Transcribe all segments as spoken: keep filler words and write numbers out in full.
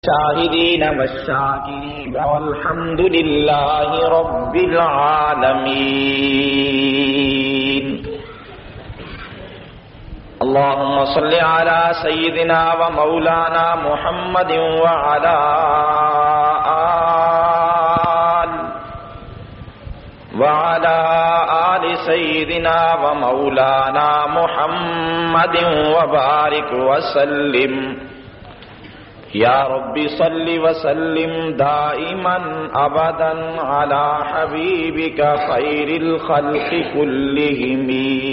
الشاهدين والشاكرين والحمد لله رب العالمين. اللهم صل على سيدنا ومولانا محمد وعلى آل وعلى آل سيدنا ومولانا محمد وبارك وسلم. یا رب صل وسلم دائما ابدا على حبیبک خیر الخلق كلهم.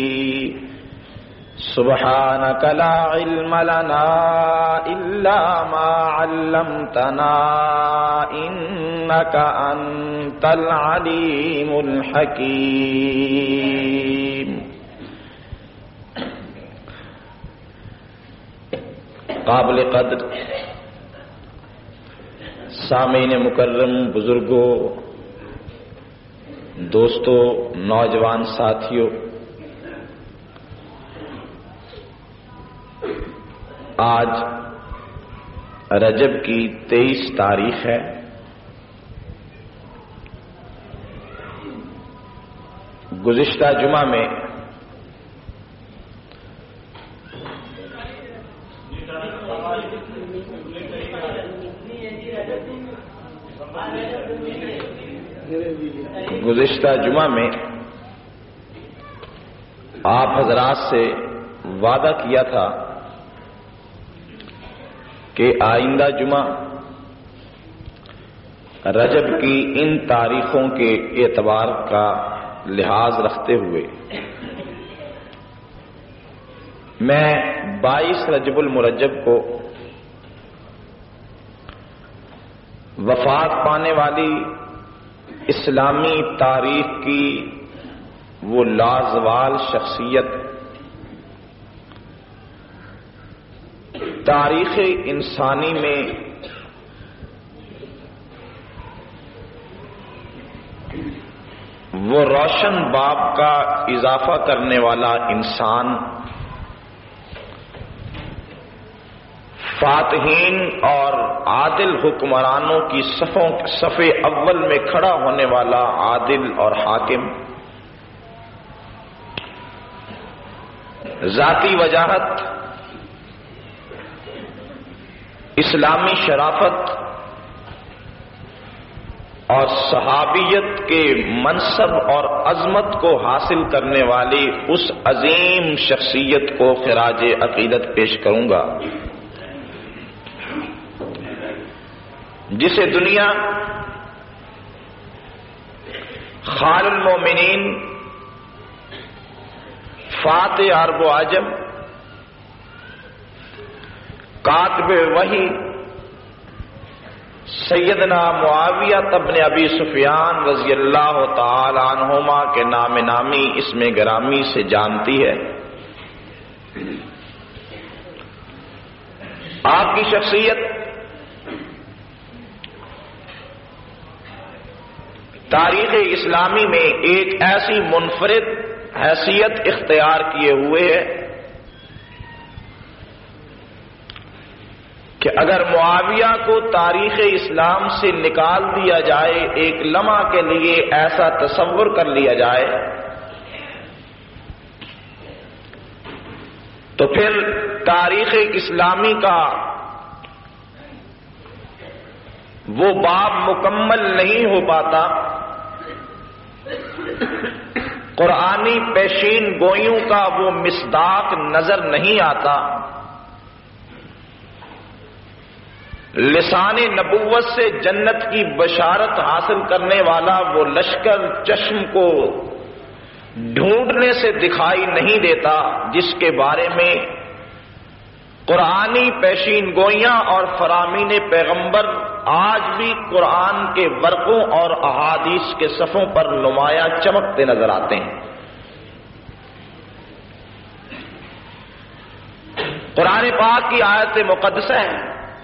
سبحانك لا علم لنا الا ما علمتنا انك انت العلیم الحکیم. قابل قدر سامعین مکرم، بزرگوں، دوستوں، نوجوان ساتھیوں، آج رجب کی تیئیس تاریخ ہے. گزشتہ جمعہ میں گزشتہ جمعہ میں آپ حضرات سے وعدہ کیا تھا کہ آئندہ جمعہ رجب کی ان تاریخوں کے اعتبار کا لحاظ رکھتے ہوئے میں بائیس رجب المرجب کو وفات پانے والی اسلامی تاریخ کی وہ لازوال شخصیت، تاریخ انسانی میں وہ روشن باب کا اضافہ کرنے والا انسان، فاتحین اور عادل حکمرانوں کی صفوں صف اول میں کھڑا ہونے والا عادل اور حاکم، ذاتی وجاہت، اسلامی شرافت اور صحابیت کے منصب اور عظمت کو حاصل کرنے والی اس عظیم شخصیت کو خراج عقیدت پیش کروں گا جسے دنیا خال المومنین، فاتح عرب و عجم، کاتب وحی سیدنا معاویہ ابن ابی سفیان رضی اللہ تعالی عنہما کے نام نامی اسم گرامی سے جانتی ہے. آپ کی شخصیت تاریخ اسلامی میں ایک ایسی منفرد حیثیت اختیار کیے ہوئے ہے کہ اگر معاویہ کو تاریخ اسلام سے نکال دیا جائے، ایک لمحہ کے لیے ایسا تصور کر لیا جائے، تو پھر تاریخ اسلامی کا وہ باب مکمل نہیں ہو پاتا. قرآنی پیشین گوئیوں کا وہ مصداق نظر نہیں آتا. لسان نبوت سے جنت کی بشارت حاصل کرنے والا وہ لشکر چشم کو ڈھونڈنے سے دکھائی نہیں دیتا جس کے بارے میں قرآنی پیشین گوئیاں اور فرامین پیغمبر آج بھی قرآن کے ورقوں اور احادیث کے صفوں پر نمایاں چمکتے نظر آتے ہیں. قرآن پاک کی آیت مقدسہ ہے،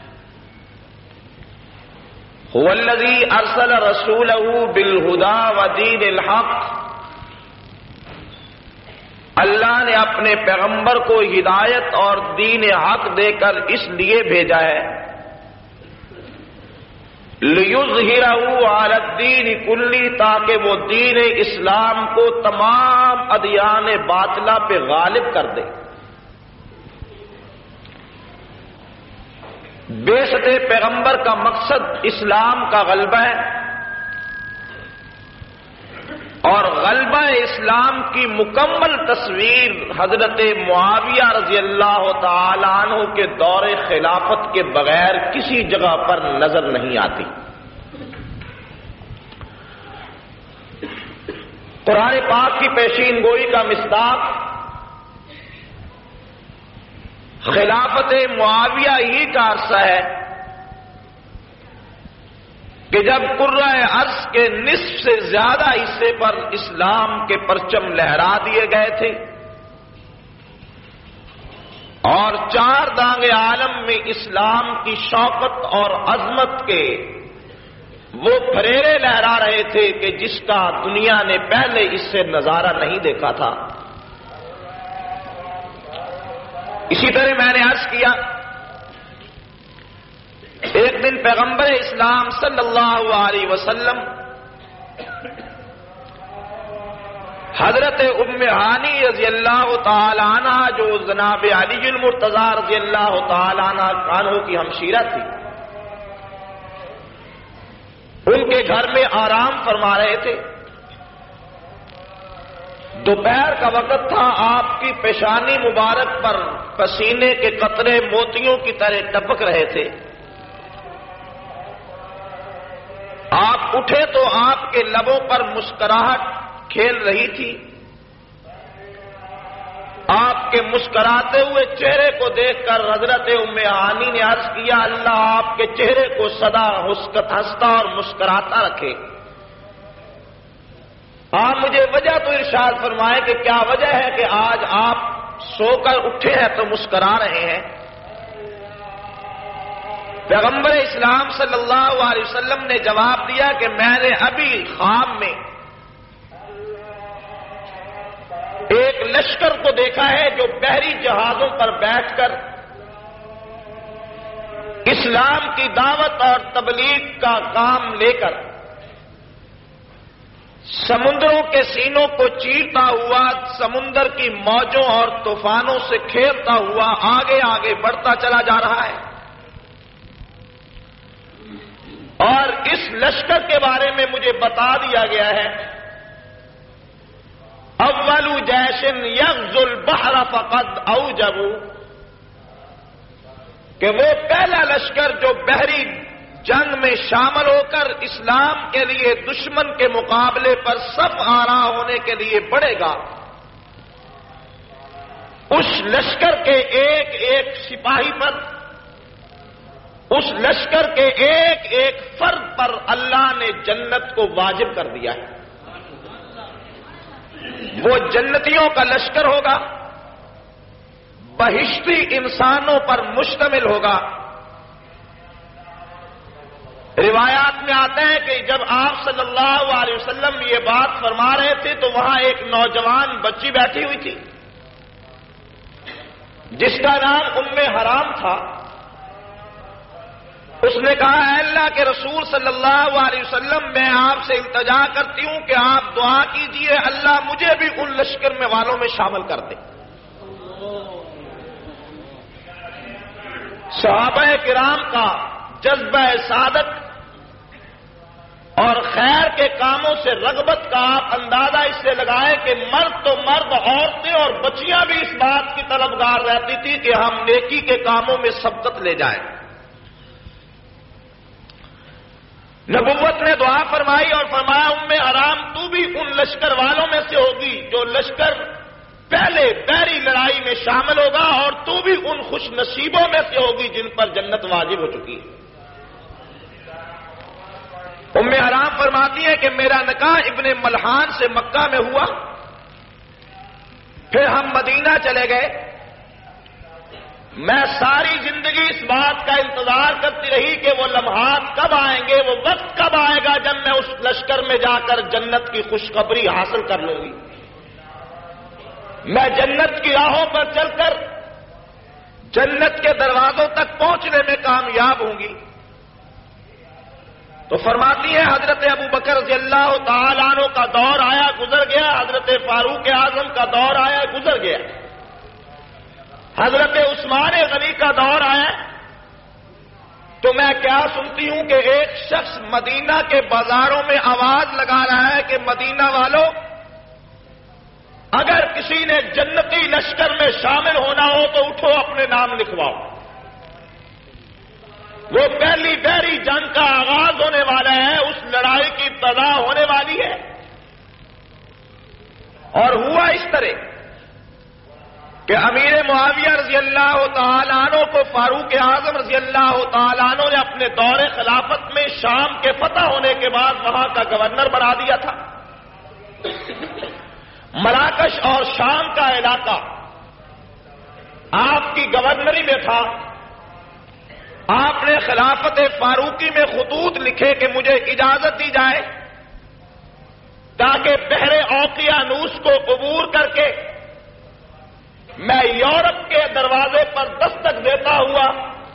هو الذی ارسل رسولہ بالہدی ودین الحق. اللہ نے اپنے پیغمبر کو ہدایت اور دین حق دے کر اس لیے بھیجا ہے لِيُظْهِرَهُ عَلَى الدِّينِ كُلِّهِ، تاکہ وہ دین اسلام کو تمام ادیان باطلہ پہ غالب کر دے۔ بعثت پیغمبر کا مقصد اسلام کا غلبہ ہے، اور غلبہ اسلام کی مکمل تصویر حضرت معاویہ رضی اللہ تعالی عنہ کے دور خلافت کے بغیر کسی جگہ پر نظر نہیں آتی۔ قرآن پاک کی پیشین گوئی کا مصداق خلافت معاویہ ہی کا عرصہ ہے کہ جب قرہ ارض کے نصف سے زیادہ حصے پر اسلام کے پرچم لہرا دیے گئے تھے، اور چار دانگ عالم میں اسلام کی شوکت اور عظمت کے وہ پھریرے لہرا رہے تھے کہ جس کا دنیا نے پہلے اس سے نظارہ نہیں دیکھا تھا۔ اسی طرح میں نے عرض کیا، ایک دن پیغمبر اسلام صلی اللہ علیہ وسلم حضرت ام ہانی رضی اللہ تعالی عنہ، جو جناب علی المرتضی رضی اللہ تعالی عنہ کی ہمشیرہ تھی، ان کے گھر میں آرام فرما رہے تھے۔ دوپہر کا وقت تھا، آپ کی پیشانی مبارک پر پسینے کے قطرے موتیوں کی طرح ٹپک رہے تھے۔ آپ اٹھے تو آپ کے لبوں پر مسکراہٹ کھیل رہی تھی۔ آپ کے مسکراتے ہوئے چہرے کو دیکھ کر حضرت ام ہانی نے عرض کیا، اللہ آپ کے چہرے کو سدا ہنستا اور مسکراتا رکھے۔ آپ مجھے وجہ تو ارشاد فرمائے کہ کیا وجہ ہے کہ آج آپ سو کر اٹھے ہیں تو مسکرا رہے ہیں؟ پیغمبر اسلام صلی اللہ علیہ وسلم نے جواب دیا کہ میں نے ابھی خواب میں ایک لشکر کو دیکھا ہے جو بحری جہازوں پر بیٹھ کر اسلام کی دعوت اور تبلیغ کا کام لے کر سمندروں کے سینوں کو چیرتا ہوا، سمندر کی موجوں اور طوفانوں سے کھیلتا ہوا آگے آگے بڑھتا چلا جا رہا ہے۔ اور اس لشکر کے بارے میں مجھے بتا دیا گیا ہے، اول جیش یغزو البحر فقد اوجبوا، کہ وہ پہلا لشکر جو بحری جنگ میں شامل ہو کر اسلام کے لیے دشمن کے مقابلے پر صف آرا ہونے کے لیے بڑھے گا، اس لشکر کے ایک ایک سپاہی پر، اس لشکر کے ایک ایک فرد پر اللہ نے جنت کو واجب کر دیا ہے۔ وہ جنتیوں کا لشکر ہوگا، بہشتی انسانوں پر مشتمل ہوگا۔ روایات میں آتا ہے کہ جب آپ صلی اللہ علیہ وسلم یہ بات فرما رہے تھے تو وہاں ایک نوجوان بچی بیٹھی ہوئی تھی جس کا نام ام حرام تھا۔ اس نے کہا، اے اللہ کے رسول صلی اللہ علیہ وسلم، میں آپ سے التجا کرتی ہوں کہ آپ دعا کیجئے اللہ مجھے بھی ان لشکر میں والوں میں شامل کر دے۔ صحابہ کرام کا جذبہ سعادت اور خیر کے کاموں سے رغبت کا آپ اندازہ اس سے لگائیں کہ مرد تو مرد، عورتیں اور بچیاں بھی اس بات کی طلبگار رہتی تھی کہ ہم نیکی کے کاموں میں سبقت لے جائیں۔ نبوت نے دعا فرمائی اور فرمایا، ام حرام تو بھی ان لشکر والوں میں سے ہوگی جو لشکر پہلے بحری لڑائی میں شامل ہوگا، اور تو بھی ان خوش نصیبوں میں سے ہوگی جن پر جنت واجب ہو چکی ہے۔ ام حرام فرماتی ہے کہ میرا نکاح ابن ملحان سے مکہ میں ہوا، پھر ہم مدینہ چلے گئے۔ میں ساری زندگی اس بات کا انتظار کرتی رہی کہ وہ لمحات کب آئیں گے، وہ وقت کب آئے گا جب میں اس لشکر میں جا کر جنت کی خوشخبری حاصل کر لوں گی، میں جنت کی راہوں پر چل کر جنت کے دروازوں تک پہنچنے میں کامیاب ہوں گی۔ تو فرماتی ہیں حضرت ابو بکر رضی اللہ تعالیٰ عنہ کا دور آیا گزر گیا، حضرت فاروق اعظم کا دور آیا گزر گیا، حضرت عثمان غنی کا دور آیا، تو میں کیا سنتی ہوں کہ ایک شخص مدینہ کے بازاروں میں آواز لگا رہا ہے کہ مدینہ والوں، اگر کسی نے جنتی لشکر میں شامل ہونا ہو تو اٹھو اپنے نام لکھواؤ۔ وہ پہلی بحری جنگ کا آغاز ہونے والا ہے، اس لڑائی کی ابتدا ہونے والی ہے۔ اور ہوا اس طرح کہ امیر معاویہ رضی اللہ تعالیٰ عنہ کو فاروق اعظم رضی اللہ تعالیٰ عنہ نے اپنے دور خلافت میں شام کے فتح ہونے کے بعد وہاں کا گورنر بنا دیا تھا۔ مراکش اور شام کا علاقہ آپ کی گورنری میں تھا۔ آپ نے خلافت فاروقی میں خطوط لکھے کہ مجھے اجازت دی جائے تاکہ بحر اوقیانوس کو عبور کر کے میں یورپ کے دروازے پر دستک دیتا ہوا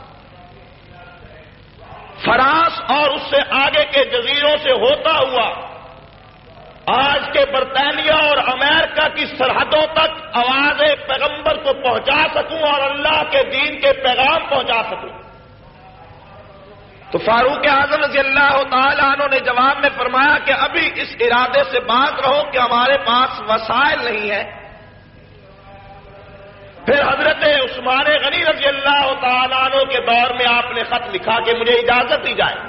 فرانس اور اس سے آگے کے جزیروں سے ہوتا ہوا آج کے برطانیہ اور امریکہ کی سرحدوں تک آواز پیغمبر کو پہنچا سکوں اور اللہ کے دین کے پیغام پہنچا سکوں۔ تو فاروق اعظم رضی اللہ تعالیٰ عنہ نے جواب میں فرمایا کہ ابھی اس ارادے سے باز رہو کہ ہمارے پاس وسائل نہیں ہیں۔ پھر حضرت عثمان غنی رضی اللہ تعالیٰ عنہ کے دور میں آپ نے خط لکھا کہ مجھے اجازت دی جائے۔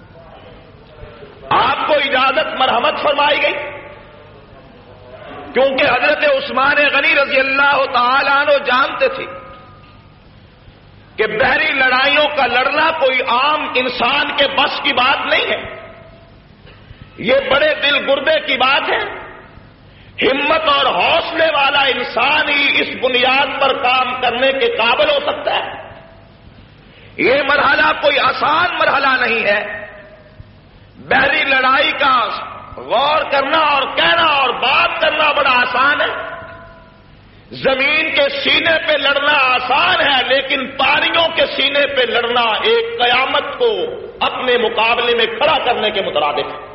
آپ کو اجازت مرحمت فرمائی گئی کیونکہ حضرت عثمان غنی رضی اللہ تعالیٰ عنہ جانتے تھے کہ بحری لڑائیوں کا لڑنا کوئی عام انسان کے بس کی بات نہیں ہے، یہ بڑے دل گردے کی بات ہے۔ ہمت اور حوصلے والا انسان ہی اس بنیاد پر کام کرنے کے قابل ہو سکتا ہے۔ یہ مرحلہ کوئی آسان مرحلہ نہیں ہے۔ بحری لڑائی کا غور کرنا اور کہنا اور بات کرنا بڑا آسان ہے، زمین کے سینے پہ لڑنا آسان ہے، لیکن پاریوں کے سینے پہ لڑنا ایک قیامت کو اپنے مقابلے میں کھڑا کرنے کے مترادف ہے۔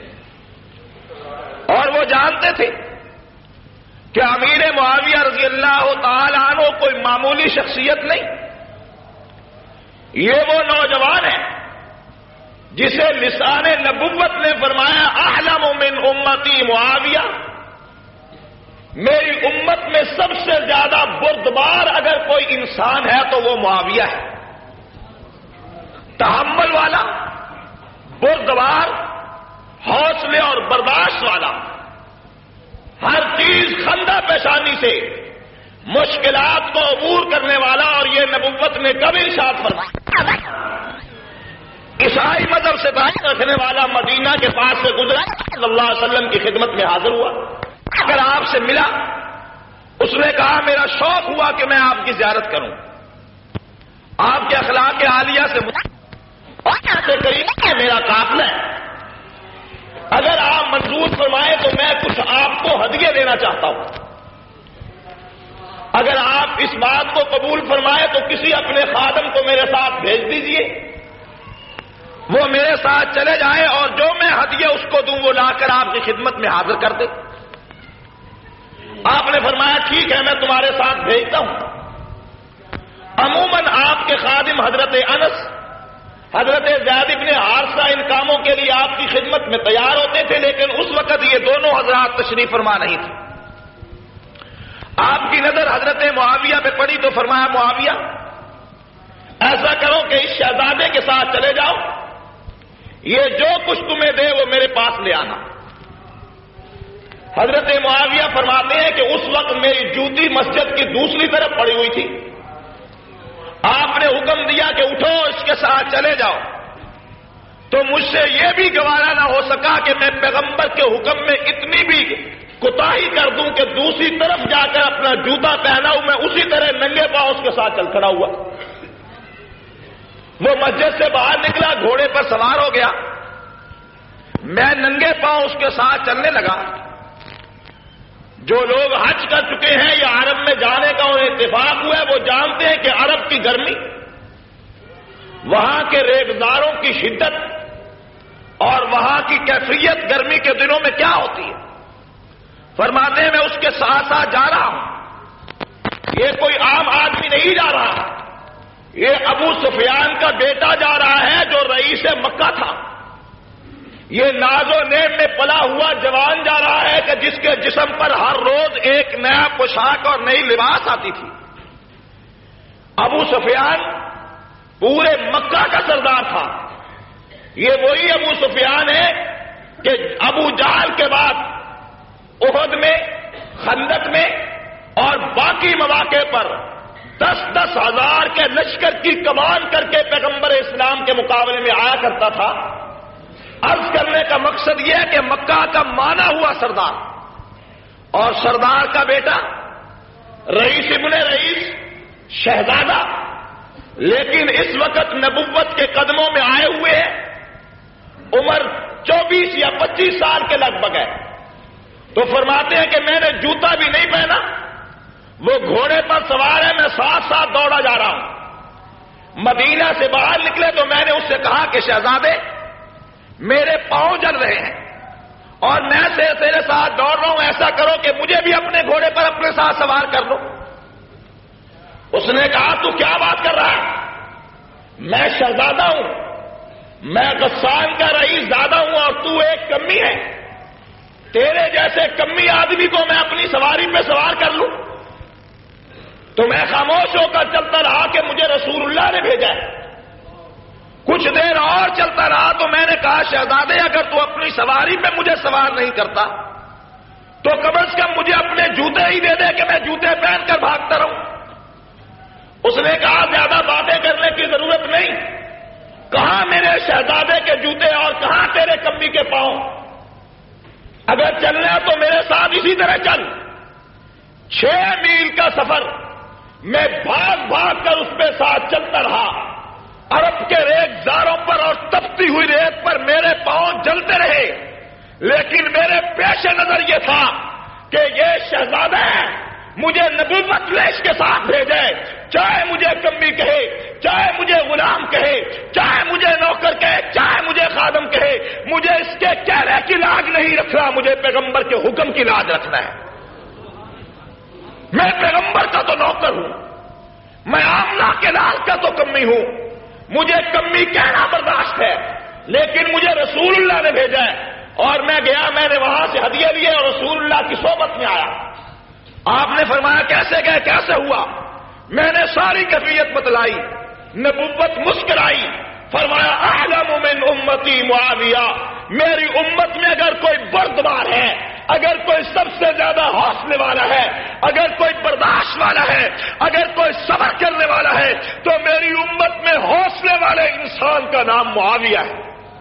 اور وہ جانتے تھے کہ امیر معاویہ رضی اللہ تعالی عنہ کوئی معمولی شخصیت نہیں، یہ وہ نوجوان ہے جسے لسان نبوت نے فرمایا اعلم من امتی معاویہ، میری امت میں سب سے زیادہ بردبار اگر کوئی انسان ہے تو وہ معاویہ ہے۔ تحمل والا، بردبار، حوصلے اور برداشت والا، ہر چیز خندہ پیشانی سے مشکلات کو عبور کرنے والا، اور یہ نبوت نے کبھی ارشاد فرمایا۔ عیسائی مذہب سے تعلق رکھنے والا مدینہ کے پاس سے گزرا، صلی اللہ علیہ وسلم کی خدمت میں حاضر ہوا، اگر آپ سے ملا، اس نے کہا میرا شوق ہوا کہ میں آپ کی زیارت کروں، آپ کے اخلاق عالیہ سے قریب ہے میرا قافلہ ہے، اگر آپ منظور فرمائیں تو میں کچھ آپ کو ہدیے دینا چاہتا ہوں، اگر آپ اس بات کو قبول فرمائیں تو کسی اپنے خادم کو میرے ساتھ بھیج دیجئے، وہ میرے ساتھ چلے جائیں اور جو میں ہدیے اس کو دوں وہ لا کر آپ کی خدمت میں حاضر کر دے۔ آپ نے فرمایا ٹھیک ہے میں تمہارے ساتھ بھیجتا ہوں۔ عموماً آپ کے خادم حضرت انس، حضرت زید بن حارثہ ان کاموں کے لیے آپ کی خدمت میں تیار ہوتے تھے، لیکن اس وقت یہ دونوں حضرات تشریف فرما نہیں تھے۔ آپ کی نظر حضرت معاویہ پہ پڑی تو فرمایا معاویہ ایسا کرو کہ اس شہزادے کے ساتھ چلے جاؤ، یہ جو کچھ تمہیں دے وہ میرے پاس لے آنا۔ حضرت معاویہ فرماتے ہیں کہ اس وقت میری جوتی مسجد کی دوسری طرف پڑی ہوئی تھی، آپ نے حکم دیا کہ اٹھو اس کے ساتھ چلے جاؤ، تو مجھ سے یہ بھی گوارا نہ ہو سکا کہ میں پیغمبر کے حکم میں اتنی بھی کوتاہی کر دوں کہ دوسری طرف جا کر اپنا جوتا پہنا ہوں، میں اسی طرح ننگے پاؤں اس کے ساتھ چل کھڑا ہوا۔ وہ مسجد سے باہر نکلا، گھوڑے پر سوار ہو گیا، میں ننگے پاؤں اس کے ساتھ چلنے لگا۔ جو لوگ حج کر چکے ہیں یا عرب میں جانے کا انہیں اتفاق ہوا ہے وہ جانتے ہیں کہ عرب کی گرمی، وہاں کے ریگزاروں کی شدت، اور وہاں کی کیفیت گرمی کے دنوں میں کیا ہوتی ہے. فرماتے ہیں میں اس کے ساتھ ساتھ جا رہا ہوں. یہ کوئی عام آدمی نہیں جا رہا، یہ ابو سفیان کا بیٹا جا رہا ہے جو رئیس مکہ تھا. یہ ناز و نعم میں پلا ہوا جوان جا رہا ہے کہ جس کے جسم پر ہر روز ایک نیا پوشاک اور نئی لباس آتی تھی. ابو سفیان پورے مکہ کا سردار تھا. یہ وہی ابو سفیان ہے کہ ابو جہل کے بعد احد میں، خندق میں اور باقی مواقع پر دس دس ہزار کے لشکر کی کمان کر کے پیغمبر اسلام کے مقابلے میں آیا کرتا تھا. عرض کرنے کا مقصد یہ ہے کہ مکہ کا مانا ہوا سردار اور سردار کا بیٹا، رئیس ابن رئیس، شہزادہ، لیکن اس وقت نبوت کے قدموں میں آئے ہوئے ہیں. عمر چوبیس یا پچیس سال کے لگ بھگ ہے. تو فرماتے ہیں کہ میں نے جوتا بھی نہیں پہنا، وہ گھوڑے پر سوار ہے، میں ساتھ ساتھ دوڑا جا رہا ہوں. مدینہ سے باہر نکلے تو میں نے اس سے کہا کہ شہزادے میرے پاؤں جل رہے ہیں اور میں سے تیرے ساتھ دوڑ رہا ہوں، ایسا کرو کہ مجھے بھی اپنے گھوڑے پر اپنے ساتھ سوار کر لو. اس نے کہا تو کیا بات کر رہا ہے؟ میں شہزادہ ہوں، میں غسان کا رئیس زادہ ہوں اور تو ایک کمی ہے. تیرے جیسے کمی آدمی کو میں اپنی سواری پہ سوار کر لوں؟ تو میں خاموش ہو کر چلتا رہا کہ مجھے رسول اللہ نے بھیجا ہے. کچھ دیر اور چلتا رہا تو میں نے کہا شہزادے اگر تو اپنی سواری پہ مجھے سوار نہیں کرتا تو کم از کم مجھے اپنے جوتے ہی دے دے کہ میں جوتے پہن کر بھاگتا رہوں. اس نے کہا زیادہ باتیں کرنے کی ضرورت نہیں، کہاں میرے شہزادے کے جوتے اور کہاں تیرے کمی کے پاؤں؟ اگر چلنا تو میرے ساتھ اسی طرح چل. چھ میل کا سفر میں بھاگ بھاگ کر اس پہ ساتھ چلتا رہا. عرب کے ریگ زاروں پر اور تپتی ہوئی ریت پر میرے پاؤں جلتے رہے، لیکن میرے پیش نظر یہ تھا کہ یہ شہزادہ مجھے نبوت لے اس کے ساتھ بھیجے، چاہے مجھے کمی کہے، چاہے مجھے غلام کہے، چاہے مجھے نوکر کہے، چاہے مجھے خادم کہے، مجھے اس کے چہرے کی لاج نہیں رکھنا، مجھے پیغمبر کے حکم کی لاج رکھنا ہے. میں پیغمبر کا تو نوکر ہوں، میں آمنہ کے لال کا تو کمی ہوں، مجھے کمی کہنا برداشت ہے، لیکن مجھے رسول اللہ نے بھیجا ہے. اور میں گیا، میں نے وہاں سے ہدیے لیے اور رسول اللہ کی صحبت میں آیا. آپ نے فرمایا کیسے گئے، کیسے ہوا؟ میں نے ساری کیفیت بتلائی. نبوت مسکرائی، فرمایا اعلم من امتی معاویہ، میری امت میں اگر کوئی بردبار ہے، اگر کوئی سب سے زیادہ حوصلے والا ہے، اگر کوئی برداشت والا ہے، اگر کوئی صبر کرنے والا ہے تو میری امت میں حوصلے والے انسان کا نام معاویہ ہے.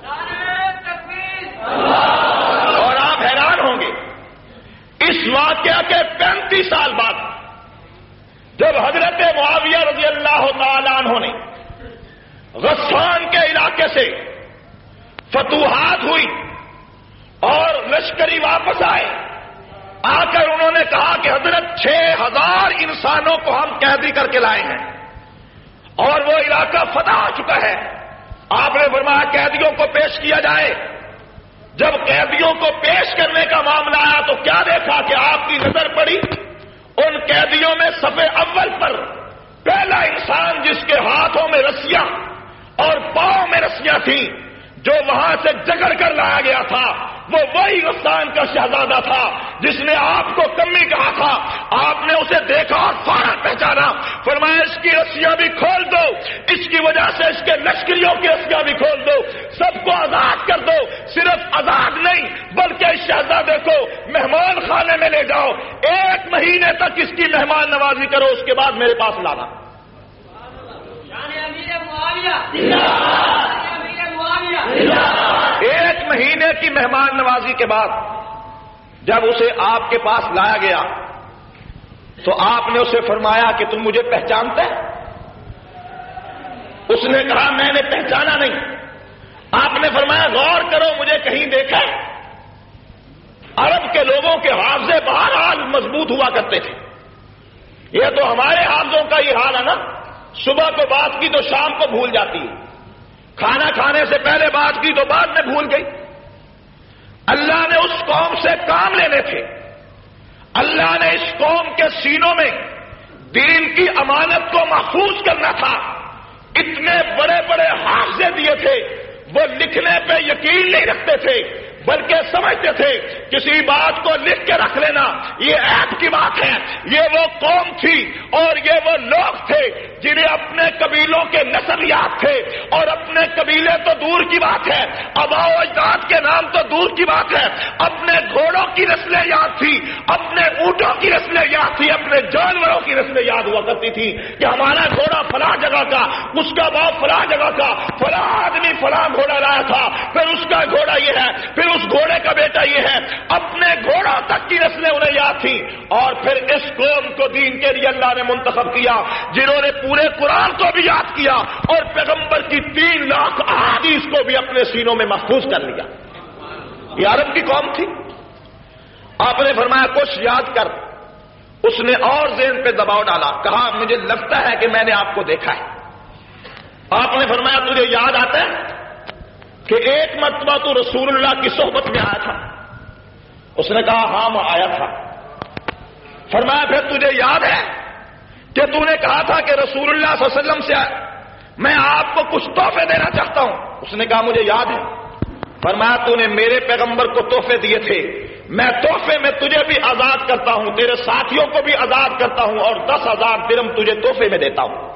اور آپ حیران ہوں گے اس واقعہ کے پینتیس سال بعد جب حضرت معاویہ رضی اللہ تعالیٰ عنہ نے غسان کے علاقے سے فتوحات ہوئی اور لشکری واپس آئے، آ کر انہوں نے کہا کہ حضرت چھ ہزار انسانوں کو ہم قیدی کر کے لائے ہیں اور وہ علاقہ فتح ہو چکا ہے. آپ نے فرمایا قیدیوں کو پیش کیا جائے. جب قیدیوں کو پیش کرنے کا معاملہ آیا تو کیا دیکھا کہ آپ کی نظر پڑی ان قیدیوں میں صفے اول پر پہلا انسان جس کے ہاتھوں میں رسیاں اور پاؤں میں رسیاں تھیں، جو وہاں سے جگڑ کر لایا گیا تھا، وہ وہی غسان کا شہزادہ تھا جس نے آپ کو کمی کہا تھا. آپ نے اسے دیکھا اور فوراً پہچانا. فرمایا اس کی رسیاں بھی کھول دو، اس کی وجہ سے اس کے لشکریوں کی رسیاں بھی کھول دو، سب کو آزاد کر دو. صرف آزاد نہیں بلکہ اس شہزادے کو مہمان خانے میں لے جاؤ، ایک مہینے تک اس کی مہمان نوازی کرو، اس کے بعد میرے پاس لانا. ایک مہینے کی مہمان نوازی کے بعد جب اسے آپ کے پاس لایا گیا تو آپ نے اسے فرمایا کہ تم مجھے پہچانتے؟ اس نے کہا میں نے پہچانا نہیں. آپ نے فرمایا غور کرو مجھے کہیں دیکھا؟ عرب کے لوگوں کے حافظے بہرحال مضبوط ہوا کرتے تھے. یہ تو ہمارے حافظوں کا یہ حال ہے نا، صبح کو بات کی تو شام کو بھول جاتی ہے. کھانا کھانے سے پہلے بات کی تو بعد میں بھول گئی. اللہ نے اس قوم سے کام لینے تھے. اللہ نے اس قوم کے سینوں میں دین کی امانت کو محفوظ کرنا تھا. اتنے بڑے بڑے حافظے دیے تھے، وہ لکھنے پہ یقین نہیں رکھتے تھے بلکہ سمجھتے تھے کسی بات کو لکھ کے رکھ لینا یہ عیب کی بات ہے. یہ وہ قوم تھی اور یہ وہ لوگ تھے جنہیں اپنے قبیلوں کے نسلیات تھے، اور اپنے قبیلے تو دور کی بات ہے، آباء و اجداد کے نام تو دور کی بات ہے، اپنے گھوڑوں کی نسلیں یاد تھی، اپنے اونٹوں کی نسلیں یاد تھی، اپنے جانوروں کی نسلیں یاد ہوا کرتی تھی کہ ہمارا گھوڑا فلاں جگہ کا، اس کا باپ فلاں جگہ کا، فلاں آدمی فلاں گھوڑا لایا تھا، پھر اس کا گھوڑا یہ ہے، پھر اس گھوڑے کا بیٹا یہ ہے. اپنے گھوڑوں تک کی نسلیں انہیں یاد تھی. اور پھر اس قوم کو دین کے لیے اللہ نے منتخب کیا جنہوں نے پورے قرآن کو بھی یاد کیا اور پیغمبر کی تین لاکھ احادیث کو بھی اپنے سینوں میں محفوظ کر لیا. یہ عرب کی قوم تھی. آپ نے فرمایا کچھ یاد کر. اس نے اور ذہن پہ دباؤ ڈالا، کہا مجھے لگتا ہے کہ میں نے آپ کو دیکھا ہے. آپ نے فرمایا تجھے یاد آتا ہے کہ ایک مرتبہ تو رسول اللہ کی صحبت میں آیا تھا؟ اس نے کہا ہاں میں آیا تھا. فرمایا پھر تجھے یاد ہے کہ تو نے کہا تھا کہ رسول اللہ صلی اللہ علیہ وسلم سے میں آپ کو کچھ تحفے دینا چاہتا ہوں؟ اس نے کہا مجھے یاد ہے. فرمایا تو نے میرے پیغمبر کو تحفے دیے تھے، میں تحفے میں تجھے بھی آزاد کرتا ہوں، تیرے ساتھیوں کو بھی آزاد کرتا ہوں، اور دس ہزار درہم تجھے تحفے میں دیتا ہوں.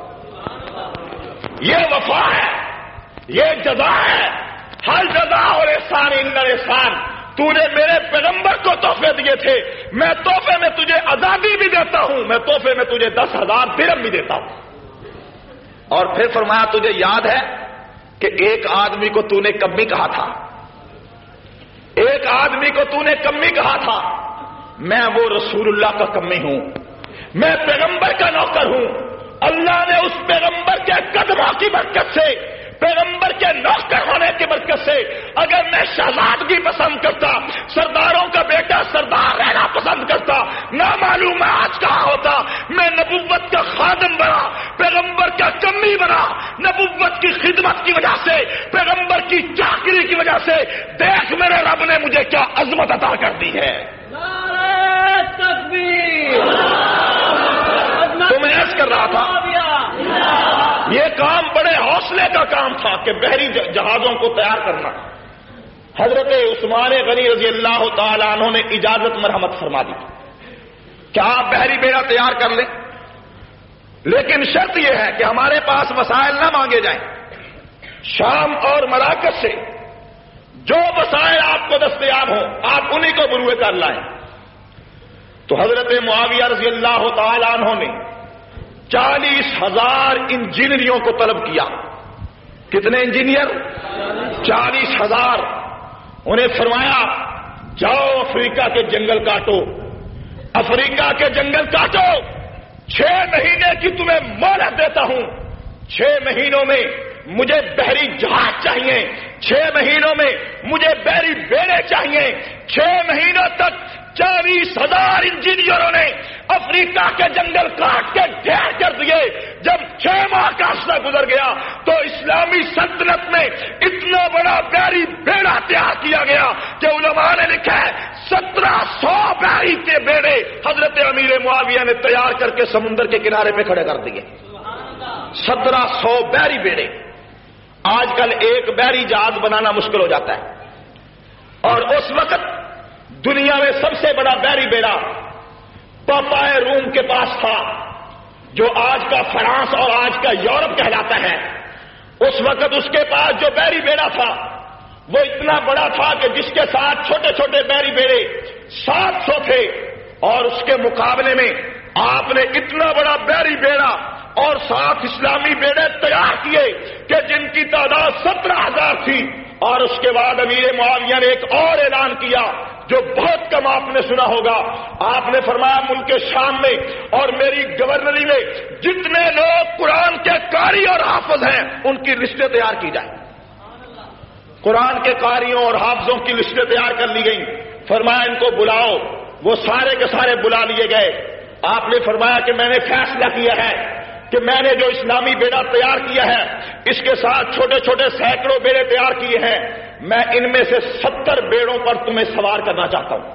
یہ وفا ہے، یہ جزا ہے. ہر جزا اور احسان الا احسان. تو نے میرے پیغمبر کو تحفے دیے تھے، میں تحفے میں تجھے آزادی بھی دیتا ہوں، میں تحفے میں تجھے دس ہزار درہم بھی دیتا ہوں. اور پھر فرمایا تجھے یاد ہے کہ ایک آدمی کو تو نے کمی کہا تھا، ایک آدمی کو تو نے کمی کہا تھا. میں وہ رسول اللہ کا کمی ہوں، میں پیغمبر کا نوکر ہوں. اللہ نے اس پیغمبر کے قدموں کی برکت سے، پیغمبر کے نوکر ہونے کی برکت سے، اگر میں شہزادگی پسند کرتا، سرداروں کا بیٹا سردار رہنا پسند کرتا، نہ معلوم میں آج کہاں ہوتا. میں نبوت کا خادم بنا، پیغمبر کا کمی بنا. نبوت کی خدمت کی وجہ سے، پیغمبر کی چاکری کی وجہ سے. دیکھ میرے رب نے مجھے کیا عظمت عطا کر دی ہے. نعرہ تکبیر. تو میں عرض کر رہا تھا یہ کام بڑے حوصلے کا کام تھا کہ بحری جہازوں کو تیار کرنا. حضرت عثمان غنی رضی اللہ تعالی عنہ نے اجازت مرحمت فرما دی کہ آپ بحری بیڑا تیار کر لیں، لیکن شرط یہ ہے کہ ہمارے پاس وسائل نہ مانگے جائیں. شام اور مراکز سے جو وسائل آپ کو دستیاب ہوں آپ انہی کو بروئے کر لائیں. تو حضرت معاویہ رضی اللہ تعالی عنہ نے چالیس ہزار انجینئروں کو طلب کیا. کتنے انجینئر؟ چالیس ہزار. انہیں فرمایا جاؤ افریقہ کے جنگل کاٹو، افریقہ کے جنگل کاٹو. چھ مہینے کی تمہیں مہلت دیتا ہوں. چھ مہینوں میں مجھے بحری جہاز چاہیے، چھ مہینوں میں مجھے بحری بیڑے چاہیے. چھ مہینوں تک چالیس ہزار انجینئروں نے افریقہ کے جنگل کاٹ کے ڈھیر کر دیے. جب چھ ماہ کا عرصہ گزر گیا تو اسلامی سلطنت میں اتنا بڑا بحری بیڑا تیار کیا گیا کہ علماء نے لکھا ہے سترہ سو بحری کے بیڑے حضرت امیر معاویہ نے تیار کر کے سمندر کے کنارے پہ کھڑے کر دیے. سترہ سو بحری بیڑے. آج کل ایک بحری جہاز بنانا مشکل ہو جاتا ہے، اور اس وقت دنیا میں سب سے بڑا بحری بیڑا پاپائے روم کے پاس تھا، جو آج کا فرانس اور آج کا یورپ کہلاتا ہے. اس وقت اس کے پاس جو بحری بیڑا تھا وہ اتنا بڑا تھا کہ جس کے ساتھ چھوٹے چھوٹے بحری بیڑے سات سو تھے، اور اس کے مقابلے میں آپ نے اتنا بڑا بحری بیڑا اور سات اسلامی بیڑے تیار کیے کہ جن کی تعداد سترہ ہزار تھی. اور اس کے بعد امیر معاویہ نے ایک اور اعلان کیا جو بہت کم آپ نے سنا ہوگا. آپ نے فرمایا ملک شام میں اور میری گورنری میں جتنے لوگ قرآن کے قاری اور حافظ ہیں ان کی لسٹیں تیار کی جائیں. قرآن کے قاریوں اور حافظوں کی لسٹیں تیار کر لی گئیں. فرمایا ان کو بلاؤ. وہ سارے کے سارے بلا لیے گئے. آپ نے فرمایا کہ میں نے فیصلہ کیا ہے کہ میں نے جو اسلامی بیڑا تیار کیا ہے اس کے ساتھ چھوٹے چھوٹے سینکڑوں بیڑے تیار کیے ہیں، میں ان میں سے ستر بیڑوں پر تمہیں سوار کرنا چاہتا ہوں،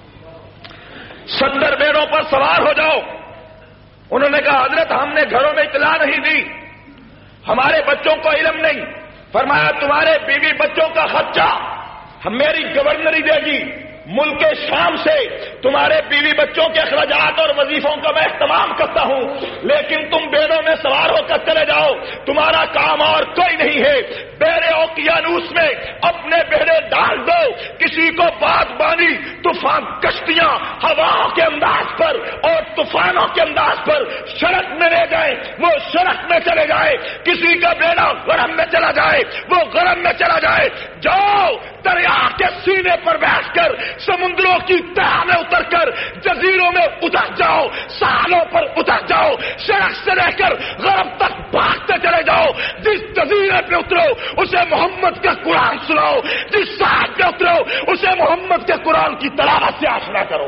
ستر بیڑوں پر سوار ہو جاؤ۔ انہوں نے کہا حضرت ہم نے گھروں میں اطلاع نہیں دی، ہمارے بچوں کو علم نہیں۔ فرمایا تمہارے بیوی بچوں کا خرچہ ہم میری گورنری دے گی، ملک شام سے تمہارے بیوی بچوں کے اخراجات اور وظیفوں کا میں اہتمام کرتا ہوں، لیکن تم بیڑوں میں سوار ہو کر چلے جاؤ، تمہارا کام اور کوئی نہیں ہے۔ بیڑے اوقیانوس میں اپنے بیڑے ڈال دو، کسی کو بات بانی طوفان کشتیاں ہواؤں کے انداز پر اور طوفانوں کے انداز پر سڑک میں لے جائیں، وہ سڑک میں چلے جائے، کسی کا بیڑا غرم میں چلا جائے وہ غرم میں چلا جائے۔ جاؤ دریا کے سینے پر بیٹھ کر، سمندروں کی تہ میں اتر کر، جزیروں میں اتر جاؤ، ساحلوں پر اتر جاؤ، سڑک سے لے کر غرب تک بھاگتے چلے جاؤ۔ جس جزیرے پہ اترو اسے محمد کا قرآن سناؤ، جس ساحل پہ اترو اسے محمد کے قرآن کی تلاوت سے آشنا کرو۔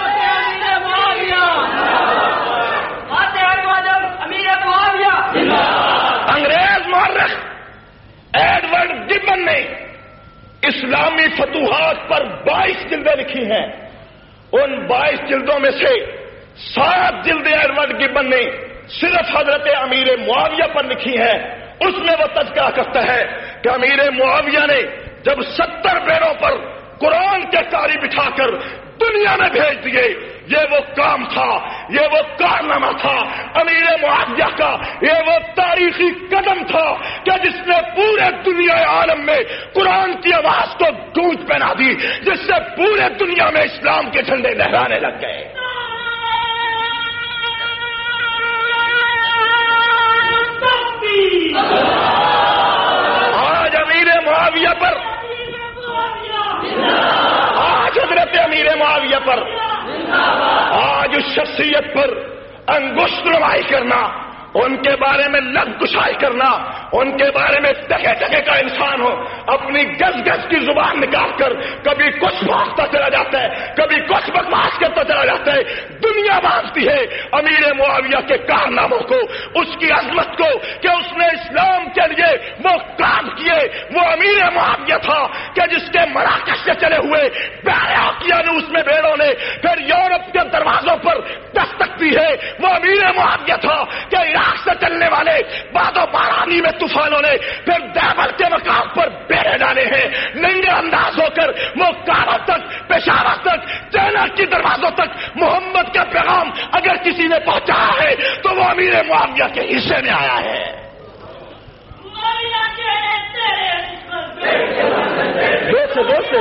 انگریز مورخ ایڈورڈ گبن نے اسلامی فتوحات پر بائیس جلدیں لکھی ہیں، ان بائیس جلدوں میں سے سات جلدیں ایڈورڈ گبن نے صرف حضرت امیر معاویہ پر لکھی ہیں۔ اس میں وہ تذکرہ کرتا ہے کہ امیر معاویہ نے جب ستر بیڑوں پر قرآن کے قاری بٹھا کر دنیا میں بھیج دیے، یہ وہ کام تھا، یہ وہ کارنامہ تھا امیر معاویہ کا، یہ وہ تاریخی قدم تھا کہ جس نے پورے دنیا عالم میں قرآن کی آواز کو گونج پہنا دی، جس سے پورے دنیا میں اسلام کے جھنڈے لہرانے لگ گئے۔ آج امیر معاویہ پر، آج حضرت امیر معاویہ پر، آج اس شخصیت پر انگشت نمائی کرنا، ان کے بارے میں لب گشائی کرنا، ان کے بارے میں ٹکے ٹکے کا انسان ہو، اپنی گز گز کی زبان نکال کر کبھی کچھ بھاگتا چلا جاتا ہے، کبھی کچھ بکواس کرتا چلا جاتا ہے۔ دنیا مانتی ہے امیر معاویہ کے کارناموں کو، اس کی عظمت کو کہ اس نے اسلام کے لیے وہ کام کیے۔ وہ امیر معاویہ تھا کہ جس کے مراکش سے چلے ہوئے اوقیانوس میں بیڑوں نے پھر یورپ کے دروازوں پر دستک دی ہے۔ وہ امیر معاویہ تھا کہ عراق سے چلنے والے بادو بارانی میں طوفانوں نے پھر دیوبند کے مقام پر بیڑے ڈالے ہیں۔ ننگے انداز ہو کر وہ کعبہ تک، پشاور تک، چائنا کے دروازوں تک محمد کا پیغام اگر کسی نے پہنچایا ہے تو وہ امیر معاویہ کے حصے میں آیا ہے۔ دوست دوست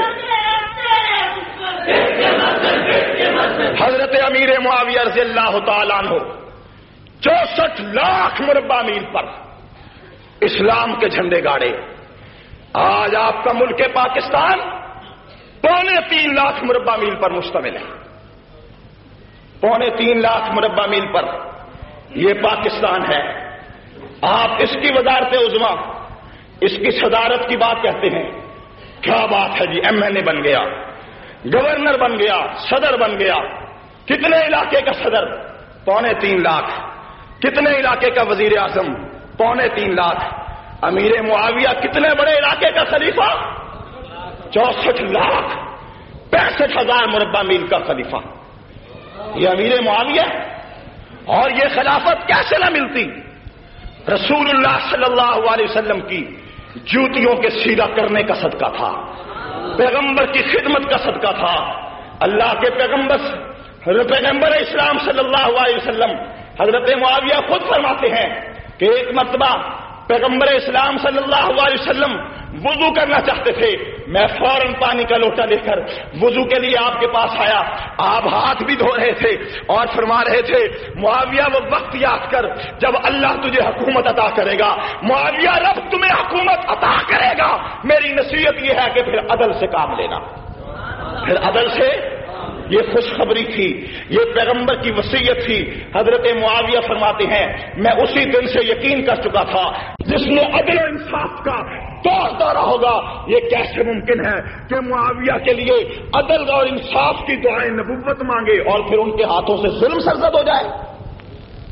حضرت امیر معاویہ رضی اللہ تعالیٰ عنہ چونسٹھ لاکھ مربع میل پر اسلام کے جھنڈے گاڑے۔ آج آپ کا ملک پاکستان پونے تین لاکھ مربع میل پر مشتمل ہے، پونے تین لاکھ مربع میل پر یہ پاکستان ہے۔ آپ اس کی وزارت عظمیٰ، اس کی صدارت کی بات کہتے ہیں، کیا بات ہے جی، ایم این اے بن گیا، گورنر بن گیا، صدر بن گیا۔ کتنے علاقے کا صدر؟ پونے تین لاکھ۔ کتنے علاقے کا وزیر اعظم؟ پونے تین لاکھ۔ امیر معاویہ کتنے بڑے علاقے کا خلیفہ؟ چونسٹھ لاکھ پینسٹھ ہزار مربع میل کا خلیفہ، یہ امیر معاویہ۔ اور یہ خلافت کیسے نہ ملتی؟ رسول اللہ صلی اللہ علیہ وسلم کی جوتیوں کے سیدھا کرنے کا صدقہ تھا، پیغمبر کی خدمت کا صدقہ تھا۔ اللہ کے پیغمبر پیغمبر اسلام صلی اللہ علیہ وسلم حضرت معاویہ خود فرماتے ہیں کہ ایک مرتبہ پیغمبر اسلام صلی اللہ علیہ وسلم وضو کرنا چاہتے تھے، میں فوراً پانی کا لوٹا لے کر وضو کے لیے آپ کے پاس آیا، آپ ہاتھ بھی دھو رہے تھے اور فرما رہے تھے معاویہ وہ وقت یاد کر جب اللہ تجھے حکومت عطا کرے گا، معاویہ رب تمہیں حکومت عطا کرے گا، میری نصیحت یہ ہے کہ پھر عدل سے کام لینا۔ پھر عدل سے، یہ خوشخبری تھی، یہ پیغمبر کی وصیت تھی۔ حضرت معاویہ فرماتے ہیں میں اسی دن سے یقین کر چکا تھا جس نے عدل و انصاف کا دور دورہ ہوگا، یہ کیسے ممکن ہے کہ معاویہ کے لیے عدل اور انصاف کی دعائیں نبوت مانگے اور پھر ان کے ہاتھوں سے ظلم سرزد ہو جائے۔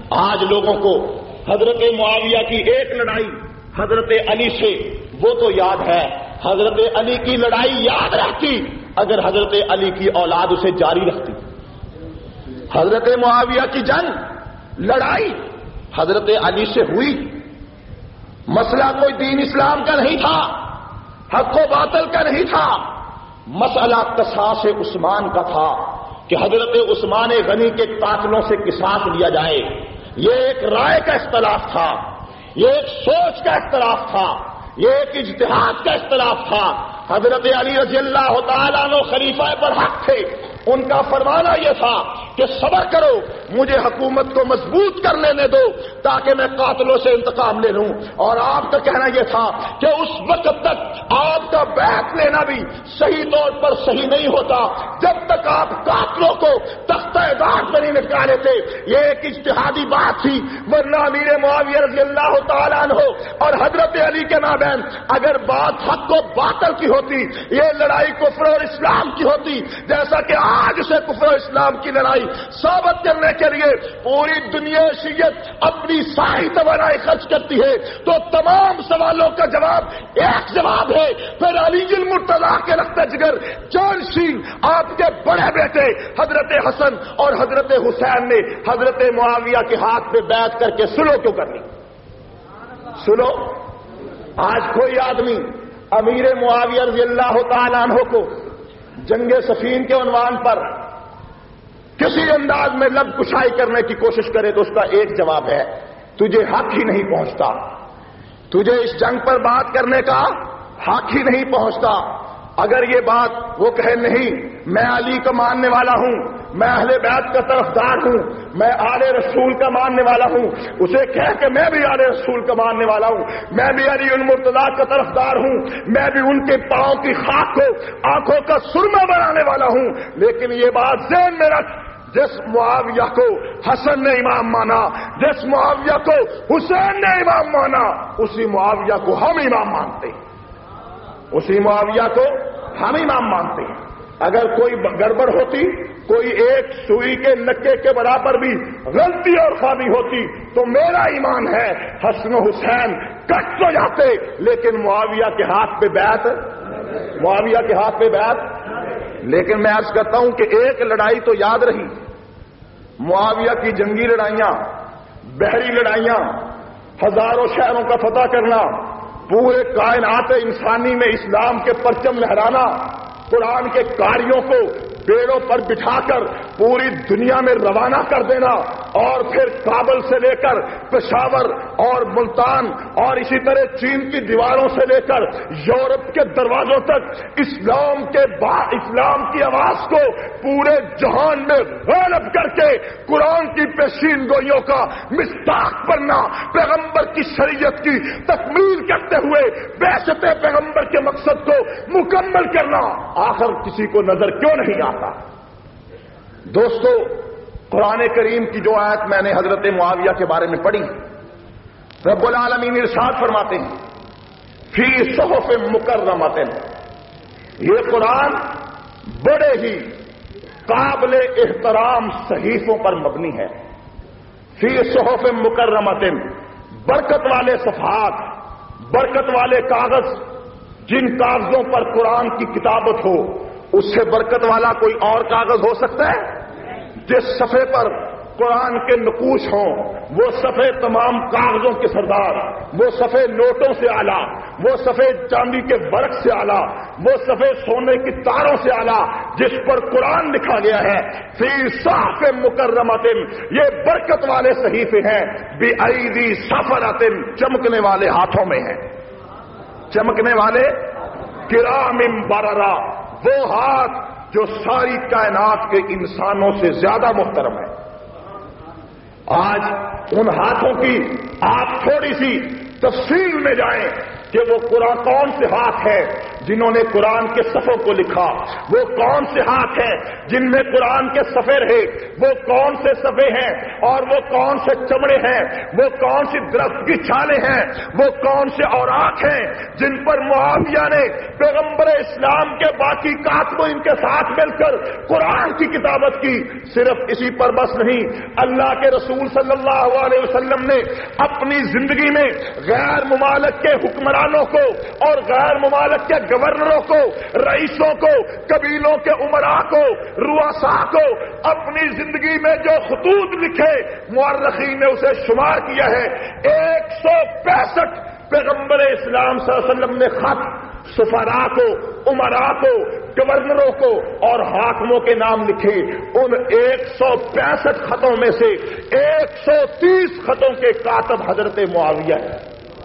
آج لوگوں کو حضرت معاویہ کی ایک لڑائی حضرت علی سے وہ تو یاد ہے، حضرت علی کی لڑائی یاد رہتی اگر حضرت علی کی اولاد اسے جاری رکھتی۔ حضرت معاویہ کی جنگ لڑائی حضرت علی سے ہوئی، مسئلہ کوئی دین اسلام کا نہیں تھا، حق و باطل کا نہیں تھا، مسئلہ قصاص عثمان کا تھا کہ حضرت عثمان غنی کے قاتلوں سے قصاص لیا جائے۔ یہ ایک رائے کا اختلاف تھا، یہ ایک سوچ کا اختلاف تھا، یہ ایک اجتہاد کا اختلاف تھا۔ حضرت علی رضی اللہ تعالیٰ عنہ خلیفہ برحق تھے، ان کا فرمانا یہ تھا کہ صبر کرو، مجھے حکومت کو مضبوط کر لینے دو تاکہ میں قاتلوں سے انتقام لے لوں۔ اور آپ کا کہنا یہ تھا کہ اس وقت تک آپ کا بیعت لینا بھی صحیح طور پر صحیح نہیں ہوتا جب تک آپ قاتلوں کو تختہ دار سے نہیں نکالے تھے۔ یہ ایک اجتہادی بات تھی، ورنہ امیر معاویہ رضی اللہ تعالیٰ عنہ اور حضرت علی کے مابین اگر بات حق و باطل کی ہوتی، یہ لڑائی کفر اور اسلام کی ہوتی، جیسا کہ آج سے کفر و اسلام کی لڑائی ثابت کرنے کے لیے پوری دنیا شیعت اپنی ساری توانائی خرچ کرتی ہے، تو تمام سوالوں کا جواب ایک جواب ہے۔ پھر علی المرتضیٰ کے رخت جگر جانشین آپ کے بڑے بیٹے حضرت حسن اور حضرت حسین نے حضرت معاویہ کے ہاتھ پہ بیعت کر کے سلو کیوں کر لی؟ سلو آج کوئی آدمی امیر معاویہ رضی اللہ تعالیٰ عنہ کو جنگ صفین کے عنوان پر کسی انداز میں لب کشائی کرنے کی کوشش کرے تو اس کا ایک جواب ہے، تجھے حق ہی نہیں پہنچتا، تجھے اس جنگ پر بات کرنے کا حق ہی نہیں پہنچتا۔ اگر یہ بات وہ کہے نہیں میں علی کا ماننے والا ہوں، میں اہل بیت کا طرفدار ہوں، میں آل رسول کا ماننے والا ہوں، اسے کہہ کہ میں بھی آل رسول کا ماننے والا ہوں، میں بھی علی المرتضیٰ کا طرفدار ہوں، میں بھی ان کے پاؤں کی خاک کو آنکھوں کا سرما بنانے والا ہوں، لیکن یہ بات ذہن میں رکھ، جس معاویہ کو حسن نے امام مانا، جس معاویہ کو حسین نے امام مانا، اسی معاویہ کو ہم امام مانتے ہیں، اسی معاویہ کو ہم امام مانتے ہیں۔ اگر کوئی گڑبڑ ہوتی، کوئی ایک سوئی کے نکے کے برابر بھی غلطی اور خامی ہوتی تو میرا ایمان ہے حسن و حسین کٹ تو جاتے، لیکن معاویہ کے ہاتھ پہ بیعت، معاویہ کے ہاتھ پہ بیعت۔ لیکن میں عرض کرتا ہوں کہ ایک لڑائی تو یاد رہی، معاویہ کی جنگی لڑائیاں، بحری لڑائیاں، ہزاروں شہروں کا فتح کرنا، پورے کائنات انسانی میں اسلام کے پرچم لہرانا، قرآن کے قاریوں کو بیڑوں پر بٹھا کر پوری دنیا میں روانہ کر دینا، اور پھر کابل سے لے کر پشاور اور ملتان اور اسی طرح چین کی دیواروں سے لے کر یورپ کے دروازوں تک اسلام کے با اسلام کی آواز کو پورے جہان میں غالب کر کے قرآن کی پیشین گوئیوں کا مصداق بننا، پیغمبر کی شریعت کی تکمیل کرتے ہوئے بعثت پیغمبر کے مقصد کو مکمل کرنا، آخر کسی کو نظر کیوں نہیں آتا؟ دوستو، قرآن کریم کی جو آیت میں نے حضرت معاویہ کے بارے میں پڑھی، رب العالمین ارشاد فرماتے ہیں فی صحف مکرمۃ، یہ قرآن بڑے ہی قابل احترام صحیفوں پر مبنی ہے۔ فی صحف مکرمۃ، برکت والے صفحات، برکت والے کاغذ، جن کاغذوں پر قرآن کی کتابت ہو اس سے برکت والا کوئی اور کاغذ ہو سکتا ہے؟ جس صفحے پر قرآن کے نقوش ہوں وہ صفحے تمام کاغذوں کے سردار، وہ صفحے نوٹوں سے اعلیٰ، وہ صفحے چاندی کے ورق سے اعلیٰ، وہ صفحے سونے کی تاروں سے اعلیٰ جس پر قرآن لکھا گیا ہے فی صحف مکرمۃ، یہ برکت والے صحیفے ہیں، بِأَيْدِي سَفَرَةٍ، چمکنے والے ہاتھوں میں ہیں، چمکنے والے کرام بررہ، وہ ہاتھ جو ساری کائنات کے انسانوں سے زیادہ محترم ہے۔ آج ان ہاتھوں کی آپ تھوڑی سی تفصیل میں جائیں کہ وہ قرآن کون سے ہاتھ ہیں جنہوں نے قرآن کے صفوں کو لکھا، وہ کون سے ہاتھ ہیں جن میں قرآن کے صفے رہے، وہ کون سے صفے ہیں اور وہ کون سے چمڑے ہیں، وہ کون سی درخت کی چھالیں ہیں، وہ کون سے اوراق ہیں جن پر معاویہ نے پیغمبر اسلام کے باقی کاتبوں ان کے ساتھ مل کر قرآن کی کتابت کی۔ صرف اسی پر بس نہیں، اللہ کے رسول صلی اللہ علیہ وسلم نے اپنی زندگی میں غیر ممالک کے حکمرانوں کو اور غیر ممالک کے گورنروں کو، رئیسوں کو، قبیلوں کے امراء کو، رؤساء کو اپنی زندگی میں جو خطوط لکھے مورخین نے اسے شمار کیا ہے ایک سو پینسٹھ پیغمبر اسلام صلی اللہ علیہ وسلم نے خط سفراء کو، امراء کو، گورنروں کو اور حاکموں کے نام لکھے۔ ان ایک سو پینسٹھ خطوں میں سے ایک سو تیس خطوں کے کاتب حضرت معاویہ ہیں۔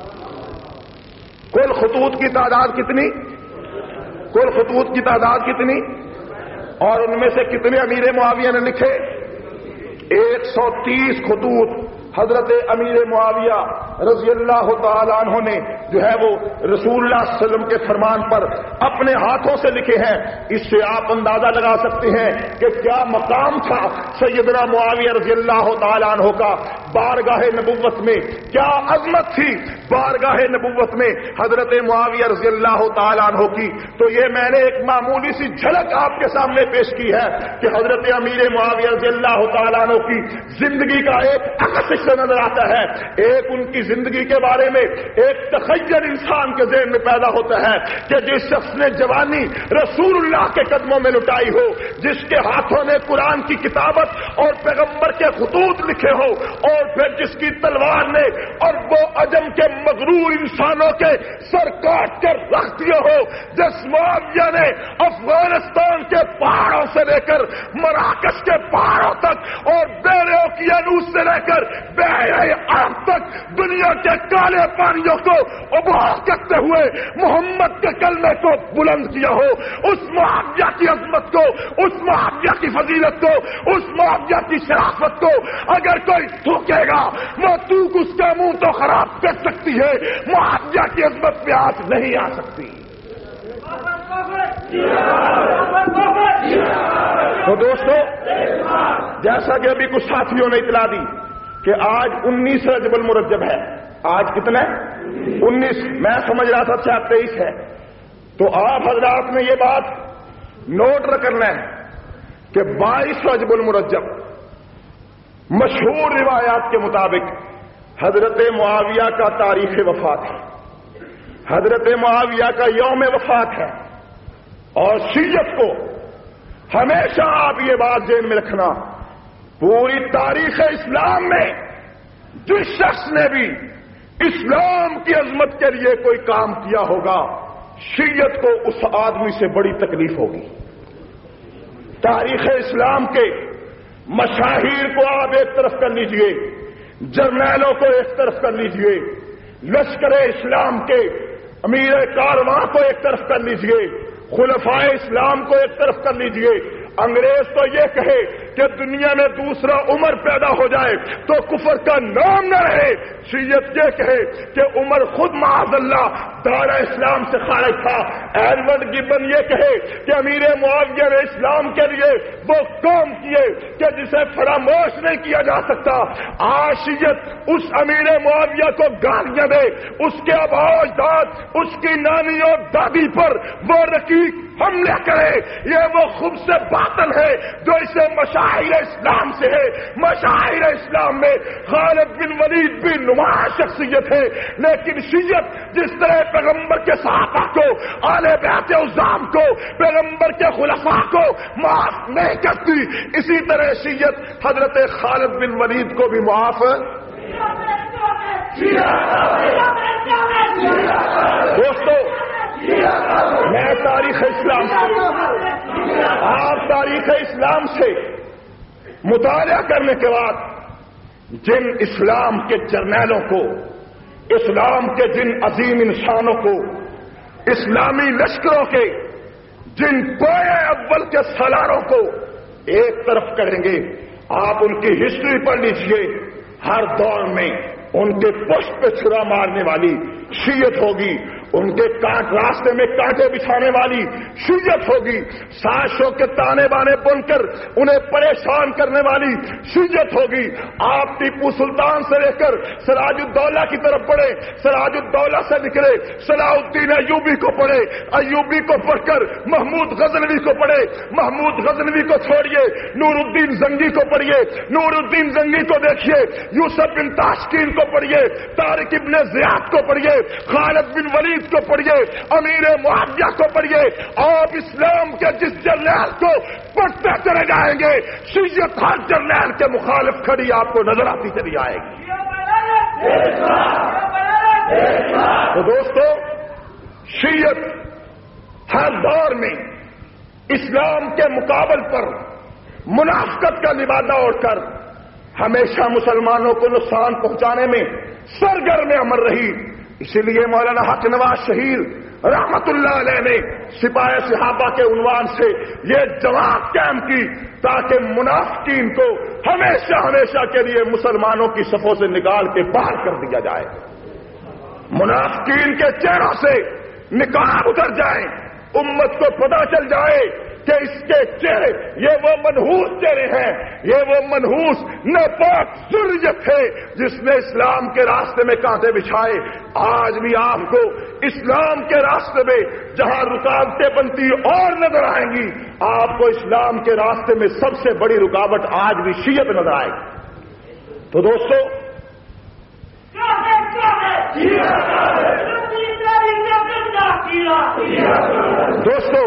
کل خطوط کی تعداد کتنی؟ کل خطوط کی تعداد کتنی؟ اور ان میں سے کتنے امیر معاویہ نے لکھے؟ ایک سو تیس خطوط حضرت امیر معاویہ رضی اللہ تعالیٰ عنہ نے جو ہے وہ رسول اللہ صلی اللہ علیہ وسلم کے فرمان پر اپنے ہاتھوں سے لکھے ہیں۔ اس سے آپ اندازہ لگا سکتے ہیں کہ کیا مقام تھا سیدنا معاویہ رضی اللہ تعالیٰ عنہ کا بارگاہ نبوت میں، کیا عظمت تھی بارگاہ نبوت میں حضرت معاویہ رضی اللہ تعالیٰ عنہ کی۔ تو یہ میں نے ایک معمولی سی جھلک آپ کے سامنے پیش کی ہے کہ حضرت امیر معاویہ رضی اللہ تعالیٰ عنہ کی زندگی کا ایک عکس سے نظر آتا ہے۔ ایک ان کی زندگی کے بارے میں ایک تخیل انسان کے ذہن میں پیدا ہوتا ہے کہ جس شخص نے جوانی رسول اللہ کے قدموں میں لٹائی ہو، جس کے ہاتھوں نے قرآن کی کتابت اور پیغمبر کے خطوط لکھے ہو، اور پھر جس کی تلوار نے اور وہ عجم کے مغرور انسانوں کے سر کاٹ کر رکھ دیے ہو، جس معاویہ نے افغانستان کے پہاڑوں سے لے کر مراکش کے پہاڑوں تک اور بحر اوقیانوس سے لے کر بحر عرب تک دنیا کے کالے پانیوں کو ابھار کرتے ہوئے محمد کے کلمے کو بلند کیا ہو، اس معاویہ کی عظمت کو، اس معاویہ کی فضیلت کو، اس معاویہ کی شرافت کو اگر کوئی تھوکے گا وہ تھوک اس کا منہ تو خراب کر سکتی ہے، معاویہ کی عظمت پہ ہاتھ نہیں آ سکتی۔ تو دوستو، جیسا کہ ابھی کچھ ساتھیوں نے اطلاع دی کہ آج انیس رجب المرجب ہے، آج کتنا ہے؟ انیس، میں سمجھ رہا تھا شاید تیئیس ہے۔ تو آپ حضرات نے یہ بات نوٹ کرنا ہے کہ بائیس رجب المرجب مشہور روایات کے مطابق حضرت معاویہ کا تاریخ وفات ہے، حضرت معاویہ کا یوم وفات ہے۔ اور شیعت کو ہمیشہ آپ یہ بات ذہن میں رکھنا، پوری تاریخ اسلام میں جس شخص نے بھی اسلام کی عظمت کے لیے کوئی کام کیا ہوگا، شیعت کو اس آدمی سے بڑی تکلیف ہوگی۔ تاریخ اسلام کے مشاہیر کو آپ ایک طرف کر لیجئے، جرنیلوں کو ایک طرف کر لیجئے، لشکر اسلام کے امیر کارواں کو ایک طرف کر لیجئے، خلفائے اسلام کو ایک طرف کر لیجئے۔ انگریز تو یہ کہے کہ دنیا میں دوسرا عمر پیدا ہو جائے تو کفر کا نام نہ رہے، شیعت یہ کہے کہ عمر خود معاذ اللہ دائرہ اسلام سے خارج تھا، ایڈورڈ گبن یہ کہے کہ امیر معاویہ نے اسلام کے لیے وہ کام کیے کہ جسے فراموش نہیں کیا جا سکتا۔ آج شیعت اس امیر معاویہ کو گالیاں دے، اس کے آباء و اجداد، اس کی نانی اور دادی پر وہ رقیق حملے کرے، یہ وہ خوب سے باطل ہے جو اسے مشاہیر اسلام سے ہے۔ مشاہیر اسلام میں خالد بن ولید بھی نمایاں شخصیت ہے، لیکن شیعت جس طرح پیغمبر کے صحابہ کو، آل بیت عظام کو، پیغمبر کے خلفاء کو معاف نہیں کرتی، اسی طرح شیعت حضرت خالد بن ولید کو بھی معاف ہے۔ دوستو، میں تاریخ اسلام سے آپ تاریخ اسلام سے مطالعہ کرنے کے بعد جن اسلام کے جرنیلوں کو، اسلام کے جن عظیم انسانوں کو، اسلامی لشکروں کے جن پائے اول کے سالاروں کو ایک طرف کریں گے، آپ ان کی ہسٹری پڑھ لیجئے، ہر دور میں ان کے پشت پہ چھرا مارنے والی شیعت ہوگی، ان کے کاٹ راستے میں کانٹے بچھانے والی شیعت ہوگی، سازشوں کے تانے بانے بن کر انہیں پریشان کرنے والی شیعت ہوگی۔ آپ ٹیپو سلطان سے لے کر سراج الدولہ کی طرف پڑھے، سراج الدولہ سے نکلے صلاح الدین ایوبی کو پڑھے، ایوبی کو پڑھ کر محمود غزنوی کو پڑھے، محمود غزنوی کو چھوڑیے نور الدین زنگی کو پڑھیے، نور الدین زنگی کو دیکھیے، یوسف بن تاشکین کو پڑھیے، طارق ابن زیاد کو پڑھیے، خالد بن ولید کو پڑھیے، امیر معاویہ کو پڑھیے۔ آپ اسلام کے جس جرنیل کو پڑھتے چلے جائیں گے، شیعت ہر جرنیل کے مخالف کھڑی آپ کو نظر آتی چلی آئے گی۔ تو دوستو، شیعت ہر دور میں اسلام کے مقابل پر منافقت کا لبادہ اوڑھ کر ہمیشہ مسلمانوں کو نقصان پہنچانے میں سرگرم عمل رہی۔ اسی لیے مولانا حق نواز شہید رحمت اللہ علیہ نے سپاہ صحابہ کے عنوان سے یہ جماعت قائم کی تاکہ منافقین کو ہمیشہ ہمیشہ کے لیے مسلمانوں کی صفوں سے نکال کے باہر کر دیا جائے، منافقین کے چہروں سے نقاب اتر جائیں، امت کو پتہ چل جائے کہ اس کے چہرے یہ وہ منحوس چہرے ہیں، یہ وہ منحوس ناپاک ذریت ہے جس نے اسلام کے راستے میں کانٹے بچھائے۔ آج بھی آپ کو اسلام کے راستے میں جہاں رکاوٹیں بنتی اور نظر آئیں گی، آپ کو اسلام کے راستے میں سب سے بڑی رکاوٹ آج بھی شیعت نظر آئے گی۔ تو دوستو، دوستو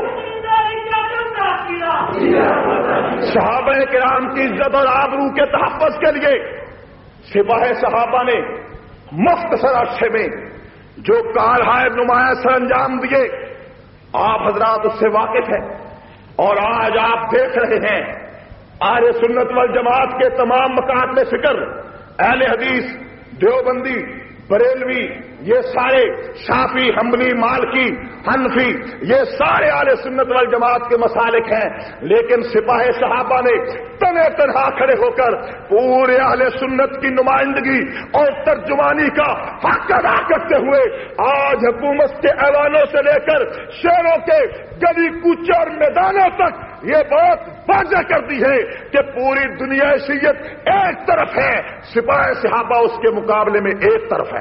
صحابہ کرام کی عزت اور آبرو کے تحفظ کے لیے سپاہ صحابہ نے مختصر عرصے میں جو کارہائے نمایاں سر انجام دیے، آپ حضرات اس سے واقف ہیں، اور آج آپ دیکھ رہے ہیں اہل سنت والجماعت کے تمام مکاتب فکر، اہل حدیث، دیوبندی، بریلوی، یہ سارے شافعی، حنبلی، مالکی، حنفی، یہ سارے اہل سنت والجماعت کے مسالک ہیں، لیکن سپاہ صحابہ نے تنے تنہا کھڑے ہو کر پورے اہل سنت کی نمائندگی اور ترجمانی کا حق ادا کرتے ہوئے آج حکومت کے ایوانوں سے لے کر شہروں کے گلی کوچے اور میدانوں تک یہ بات واضح کر دی ہے کہ پوری دنیا شیعت ایک طرف ہے، سپاہ صحابہ اس کے مقابلے میں ایک طرف ہے،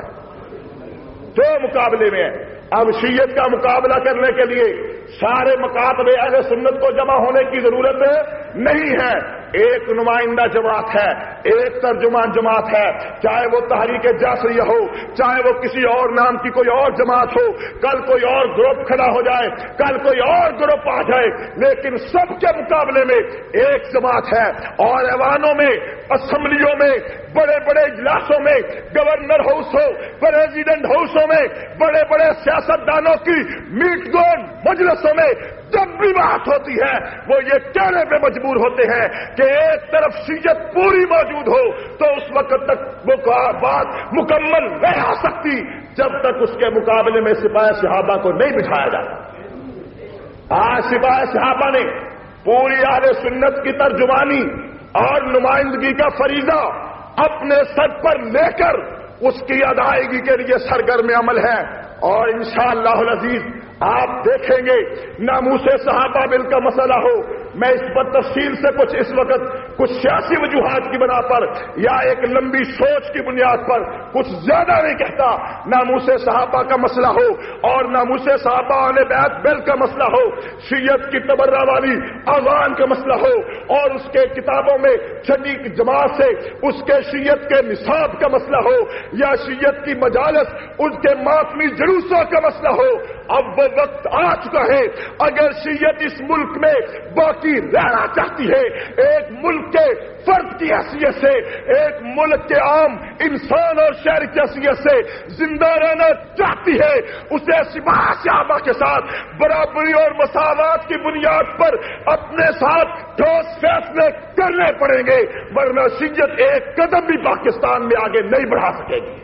دو مقابلے میں ہے۔ اب شیعت کا مقابلہ کرنے کے لیے سارے مکاتب اہل سنت کو جمع ہونے کی ضرورت نہیں ہے، ایک نمائندہ جماعت ہے، ایک ترجمان جماعت ہے، چاہے وہ تحریک جعفریہ ہو، چاہے وہ کسی اور نام کی کوئی اور جماعت ہو، کل کوئی اور گروپ کھڑا ہو جائے، کل کوئی اور گروپ آ جائے، لیکن سب کے مقابلے میں ایک جماعت ہے۔ اور ایوانوں میں، اسمبلیوں میں، بڑے بڑے اجلاسوں میں، گورنر ہاؤس ہو، پریزیڈنٹ ہاؤسوں میں، بڑے بڑے سیاستدانوں کی میٹ گون مجلسوں میں جب بھی بات ہوتی ہے وہ یہ کہنے پہ مجبور ہوتے ہیں کہ ایک طرف شیعت پوری موجود ہو تو اس وقت تک وہ بات مکمل نہیں آ سکتی جب تک اس کے مقابلے میں سپاہ صحابہ کو نہیں بٹھایا جاتا۔ آج سپاہ صحابہ نے پوری اہل سنت کی ترجمانی اور نمائندگی کا فریضہ اپنے سر پر لے کر اس کی ادائیگی کے لیے سرگرم عمل ہے، اور انشاءاللہ العزیز آپ دیکھیں گے ناموس صحابہ بل کا مسئلہ ہو، میں اس پر تفصیل سے کچھ اس وقت کچھ سیاسی وجوہات کی بنا پر یا ایک لمبی سوچ کی بنیاد پر کچھ زیادہ نہیں کہتا۔ ناموس صحابہ کا مسئلہ ہو اور ناموس صحابہ اہل بیت بل کا مسئلہ ہو، شیعت کی تبرہ والی اذان کا مسئلہ ہو، اور اس کے کتابوں میں چھٹی جماعت سے اس کے شیعت کے نصاب کا مسئلہ ہو، یا شیعت کی مجالس ان کے ماتمی جلوسوں کا مسئلہ ہو، اب وہ وقت آ چکا ہے اگر شیعت اس ملک میں باقی رہنا چاہتی ہے، ایک ملک کے فرد کی حیثیت سے، ایک ملک کے عام انسان اور شہری کی حیثیت سے زندہ رہنا چاہتی ہے، اسے سپاہ صحابہ کے ساتھ برابری اور مساوات کی بنیاد پر اپنے ساتھ ٹھوس فیصلے کرنے پڑیں گے، ورنہ شیعت ایک قدم بھی پاکستان میں آگے نہیں بڑھا سکے گی۔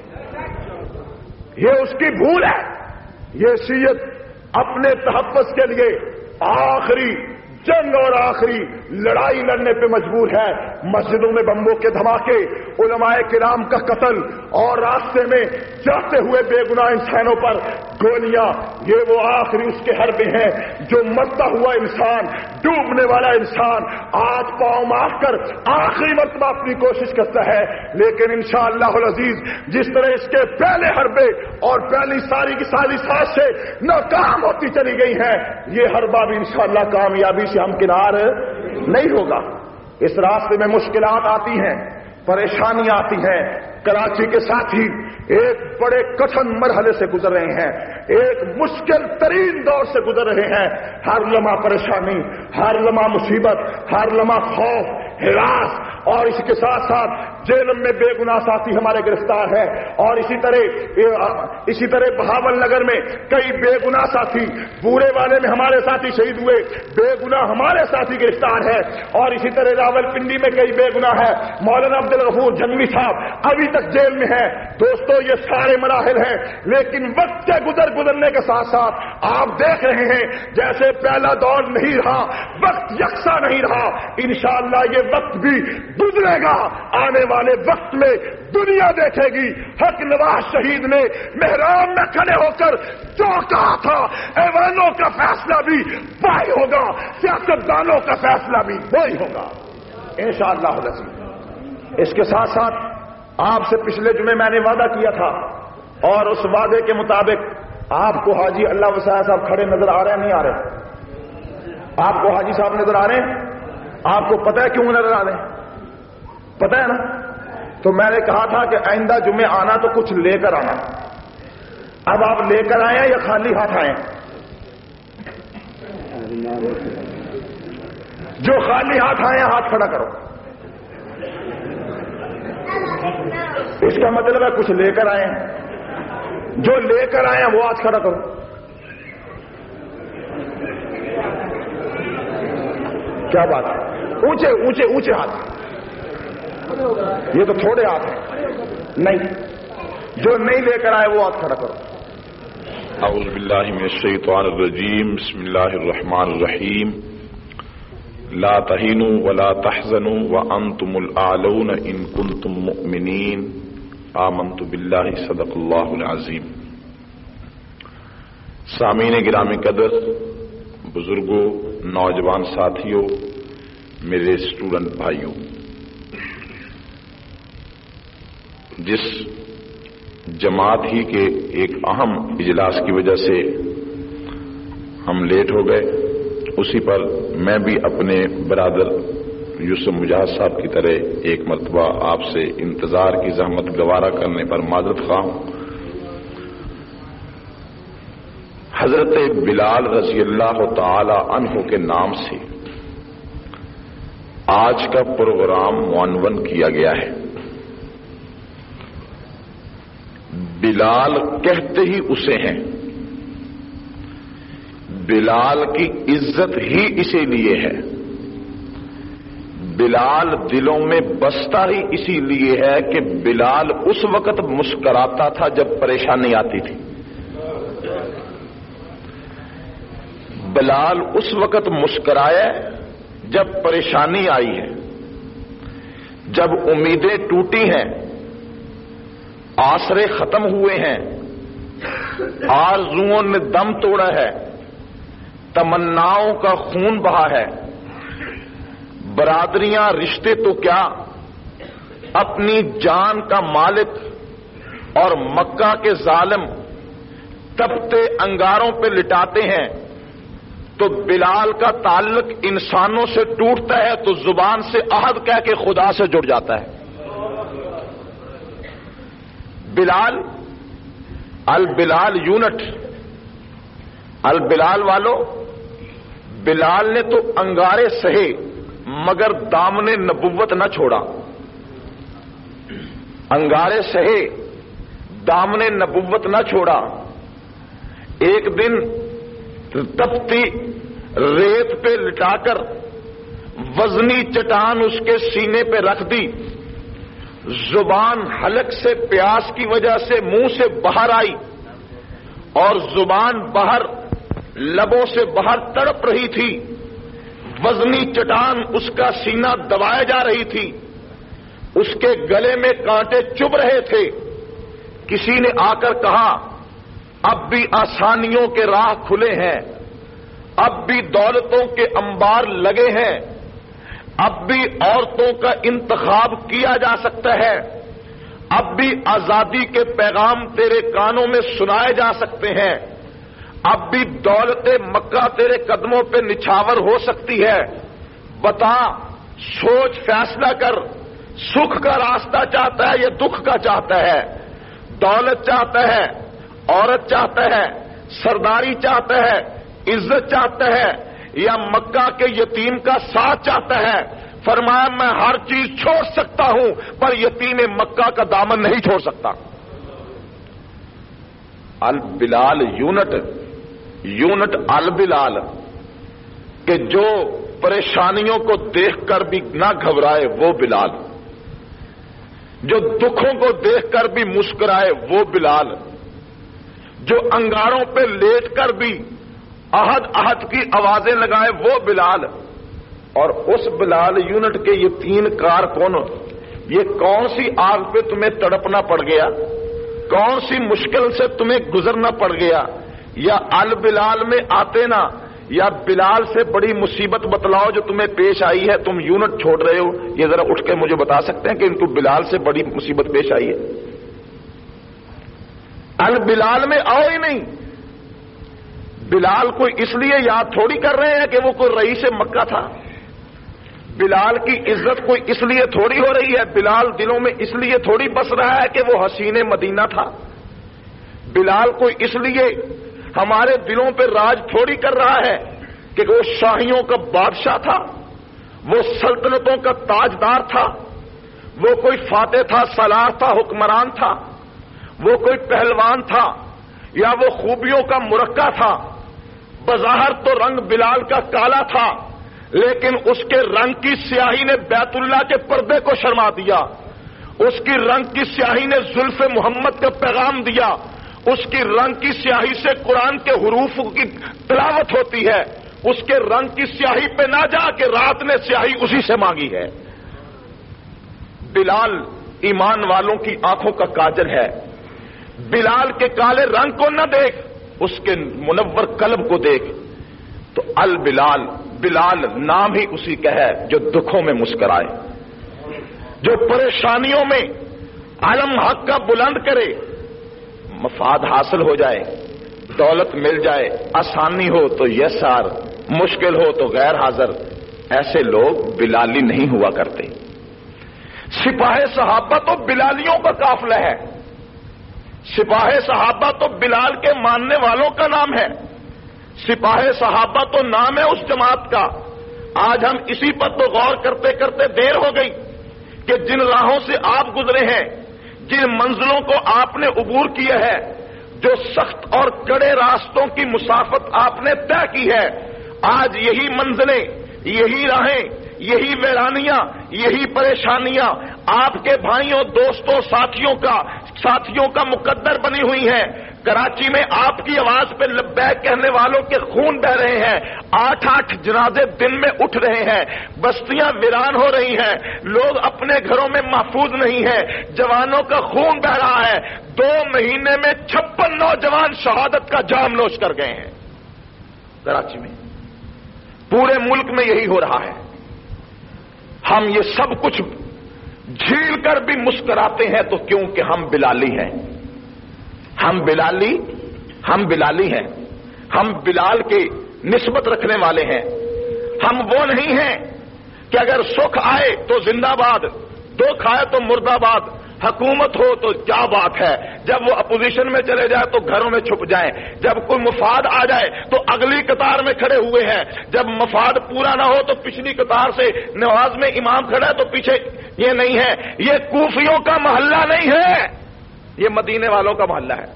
یہ اس کی بھول ہے۔ یہ شیعت اپنے تحفظ کے لیے آخری جنگ اور آخری لڑائی لڑنے پہ مجبور ہے. مسجدوں میں بمبوں کے دھماکے، علماء کرام کا قتل اور راستے میں جاتے ہوئے بے گناہ انسانوں پر گولیاں، یہ وہ آخری اس کے حربے ہیں جو مرتا ہوا انسان، ڈوبنے والا انسان آج پاؤں مار کر آخری مرتبہ اپنی کوشش کرتا ہے. لیکن انشاءاللہ العزیز جس طرح اس کے پہلے حربے اور پہلی ساری کی ساری سازشیں ناکام ہوتی چلی گئی ہیں، یہ حربہ بھی انشاءاللہ کامیابی سے ہمکنار نہیں ہوگا. اس راستے میں مشکلات آتی ہیں، پریشانیاں آتی ہیں. کراچی کے ساتھی ایک بڑے کٹھن مرحلے سے گزر رہے ہیں، ایک مشکل ترین دور سے گزر رہے ہیں. ہر لمحہ پریشانی، ہر لمحہ مصیبت، ہر لمحہ خوف، ہراس، اور اسی کے ساتھ ساتھ جیل میں بے گناہ ساتھی ہمارے گرفتار ہیں. اور اسی طرح اسی طرح بہاول نگر میں کئی بے گناہ ساتھی، بورے والے میں ہمارے ساتھی شہید ہوئے، بے گناہ ہمارے ساتھی گرفتار ہے. اور اسی طرح راول پنڈی میں کئی بے گناہ ہے. مولانا عبد الغفور جنگی صاحب ابھی تک جیل میں ہیں. دوستو یہ سارے مراحل ہیں، لیکن وقت کے گزر گزرنے کے ساتھ ساتھ آپ دیکھ رہے ہیں جیسے پہلا دور نہیں رہا، وقت یکساں نہیں رہا. انشاءاللہ یہ وقت بھی گزرے گا. آنے والے وقت میں دنیا دیکھے گی حق نواز شہید نے محراب میں کھڑے ہو کر جو کہا تھا، ایوانوں کا فیصلہ بھی وہی ہوگا، سیاستدانوں کا فیصلہ بھی وہی ہوگا انشاءاللہ العزیز. اس کے ساتھ ساتھ آپ سے پچھلے جمعے میں نے وعدہ کیا تھا، اور اس وعدے کے مطابق آپ کو حاجی اللہ وسائے صاحب کھڑے نظر آ رہے ہیں نہیں آ رہے؟ آپ کو حاجی صاحب نظر آ رہے ہیں؟ آپ کو پتہ ہے کیوں نظر آ رہے ہیں؟ پتہ ہے نا؟ تو میں نے کہا تھا کہ آئندہ جمعے آنا تو کچھ لے کر آنا. اب آپ لے کر آئے ہیں یا خالی ہاتھ آئے ہیں؟ جو خالی ہاتھ آئے ہیں ہاتھ کھڑا کرو. اس کا مطلب ہے کچھ لے کر آئے ہیں. جو لے کر آئے ہیں وہ ہاتھ کھڑا کرو. کیا بات ہے؟ اونچے اونچے اونچے ہاتھ. یہ تو تھوڑے ہاتھ ہیں. نہیں، جو نہیں لے کر آئے وہ ہاتھ کھڑا کرو. اعوذ باللہ من الشیطان الرجیم. بسم اللہ الرحمن الرحیم. لا تہینوا ولا تحزنوا وانتم الاعلون ان کنتم مؤمنین. آمنت باللہ صدق اللہ العظیم. سامعین گرامی قدر، بزرگوں، نوجوان ساتھیوں، میرے اسٹوڈنٹ بھائیوں، جس جماعت ہی کے ایک اہم اجلاس کی وجہ سے ہم لیٹ ہو گئے، اسی پر میں بھی اپنے برادر یوسف مجاہد صاحب کی طرح ایک مرتبہ آپ سے انتظار کی زحمت گوارا کرنے پر معذرت خواہ ہوں. حضرت بلال رضی اللہ تعالی عنہ کے نام سے آج کا پروگرام عنوان کیا گیا ہے. بلال کہتے ہی اسے ہیں، بلال کی عزت ہی اسی لیے ہے، بلال دلوں میں بستا ہی اسی لیے ہے کہ بلال اس وقت مسکراتا تھا جب پریشانی آتی تھی، بلال اس وقت مسکرایا جب پریشانی آئی ہے، جب امیدیں ٹوٹی ہیں، آسرے ختم ہوئے ہیں، آرزوؤں نے دم توڑا ہے، تمناؤں کا خون بہا ہے، برادریاں رشتے تو کیا اپنی جان کا مالک اور مکہ کے ظالم تپتے انگاروں پہ لٹاتے ہیں، تو بلال کا تعلق انسانوں سے ٹوٹتا ہے تو زبان سے عہد کہہ کے خدا سے جڑ جاتا ہے. بلال البلال یونٹ، البلال والو، بلال نے تو انگارے سہے مگر دامن نبوت نہ چھوڑا. انگارے سہے، دامن نبوت نہ چھوڑا. ایک دن تپتی ریت پہ لٹا کر وزنی چٹان اس کے سینے پہ رکھ دی، زبان حلق سے پیاس کی وجہ سے منہ سے باہر آئی اور زبان باہر لبوں سے باہر تڑپ رہی تھی. وزنی چٹان اس کا سینہ دبائے جا رہی تھی، اس کے گلے میں کانٹے چبھ رہے تھے. کسی نے آ کر کہا اب بھی آسانیوں کے راہ کھلے ہیں، اب بھی دولتوں کے انبار لگے ہیں، اب بھی عورتوں کا انتخاب کیا جا سکتا ہے، اب بھی آزادی کے پیغام تیرے کانوں میں سنائے جا سکتے ہیں، اب بھی دولت مکہ تیرے قدموں پہ نچھاور ہو سکتی ہے. بتا، سوچ، فیصلہ کر، سکھ کا راستہ چاہتا ہے یا دکھ کا چاہتا ہے؟ دولت چاہتا ہے، عورت چاہتا ہے، سرداری چاہتا ہے، عزت چاہتا ہے، یا مکہ کے یتیم کا ساتھ چاہتا ہے؟ فرمایا میں ہر چیز چھوڑ سکتا ہوں پر یتیم مکہ کا دامن نہیں چھوڑ سکتا. البلال یونٹ یونٹ البلال کہ جو پریشانیوں کو دیکھ کر بھی نہ گھبرائے وہ بلال، جو دکھوں کو دیکھ کر بھی مسکرائے وہ بلال، جو انگاروں پہ لیٹ کر بھی احد احد کی آوازیں لگائے وہ بلال. اور اس بلال یونٹ کے یہ تین کارکن، یہ کون سی آگ پہ تمہیں تڑپنا پڑ گیا؟ کون سی مشکل سے تمہیں گزرنا پڑ گیا؟ یا البلال میں آتے نا، یا بلال سے بڑی مصیبت بتلاؤ جو تمہیں پیش آئی ہے، تم یونٹ چھوڑ رہے ہو. یہ ذرا اٹھ کے مجھے بتا سکتے ہیں کہ ان کو بلال سے بڑی مصیبت پیش آئی ہے؟ البلال میں آؤ ہی نہیں. بلال کو اس لیے یاد تھوڑی کر رہے ہیں کہ وہ کوئی رئیس مکہ تھا. بلال کی عزت کوئی اس لیے تھوڑی ہو رہی ہے، بلال دلوں میں اس لیے تھوڑی بس رہا ہے کہ وہ حسین مدینہ تھا. بلال کوئی اس لیے ہمارے دلوں پہ راج تھوڑی کر رہا ہے کہ وہ شاہیوں کا بادشاہ تھا، وہ سلطنتوں کا تاجدار تھا، وہ کوئی فاتح تھا، سالار تھا، حکمران تھا، وہ کوئی پہلوان تھا، یا وہ خوبیوں کا مرکہ تھا. بظاہر تو رنگ بلال کا کالا تھا، لیکن اس کے رنگ کی سیاہی نے بیت اللہ کے پردے کو شرما دیا. اس کی رنگ کی سیاہی نے زلف محمد کا پیغام دیا. اس کی رنگ کی سیاہی سے قرآن کے حروف کی تلاوت ہوتی ہے. اس کے رنگ کی سیاہی پہ نہ جا کے رات نے سیاہی اسی سے مانگی ہے. بلال ایمان والوں کی آنکھوں کا کاجل ہے. بلال کے کالے رنگ کو نہ دیکھ، اس کے منور قلب کو دیکھ. تو البلال، بلال نام ہی اسی کا ہے جو دکھوں میں مسکرائے، جو پریشانیوں میں علم حق کا بلند کرے. مفاد حاصل ہو جائے، دولت مل جائے، آسانی ہو تو یسار، مشکل ہو تو غیر حاضر، ایسے لوگ بلالی نہیں ہوا کرتے. سپاہ صحابہ تو بلالیوں کا قافلہ ہے. سپاہ صحابہ تو بلال کے ماننے والوں کا نام ہے. سپاہ صحابہ تو نام ہے اس جماعت کا. آج ہم اسی پر تو غور کرتے کرتے دیر ہو گئی کہ جن راہوں سے آپ گزرے ہیں، جن منزلوں کو آپ نے عبور کیا ہے، جو سخت اور کڑے راستوں کی مسافت آپ نے طے کی ہے، آج یہی منزلیں، یہی راہیں، یہی ویرانیاں، یہی پریشانیاں آپ کے بھائیوں، دوستوں، ساتھیوں کا ساتھیوں کا مقدر بنی ہوئی ہیں. کراچی میں آپ کی آواز پہ لبیک کہنے والوں کے خون بہ رہے ہیں. آٹھ آٹھ جنازے دن میں اٹھ رہے ہیں. بستیاں ویران ہو رہی ہیں. لوگ اپنے گھروں میں محفوظ نہیں ہیں. جوانوں کا خون بہ رہا ہے. دو مہینے میں چھپن نوجوان شہادت کا جام نوش کر گئے ہیں کراچی میں. پورے ملک میں یہی ہو رہا ہے. ہم یہ سب کچھ جھیل کر بھی مسکراتے ہیں تو کیونکہ ہم بلالی ہیں. ہم بلالی ہم بلالی ہیں. ہم بلال کی نسبت رکھنے والے ہیں. ہم وہ نہیں ہیں کہ اگر سکھ آئے تو زندہ باد، دکھ آئے تو مردہ باد. حکومت ہو تو کیا بات ہے، جب وہ اپوزیشن میں چلے جائے تو گھروں میں چھپ جائیں. جب کوئی مفاد آ جائے تو اگلی قطار میں کھڑے ہوئے ہیں. جب مفاد پورا نہ ہو تو پچھلی قطار سے نماز میں امام کھڑا ہے تو پیچھے. یہ نہیں ہے. یہ کوفیوں کا محلہ نہیں ہے، یہ مدینے والوں کا محلہ ہے.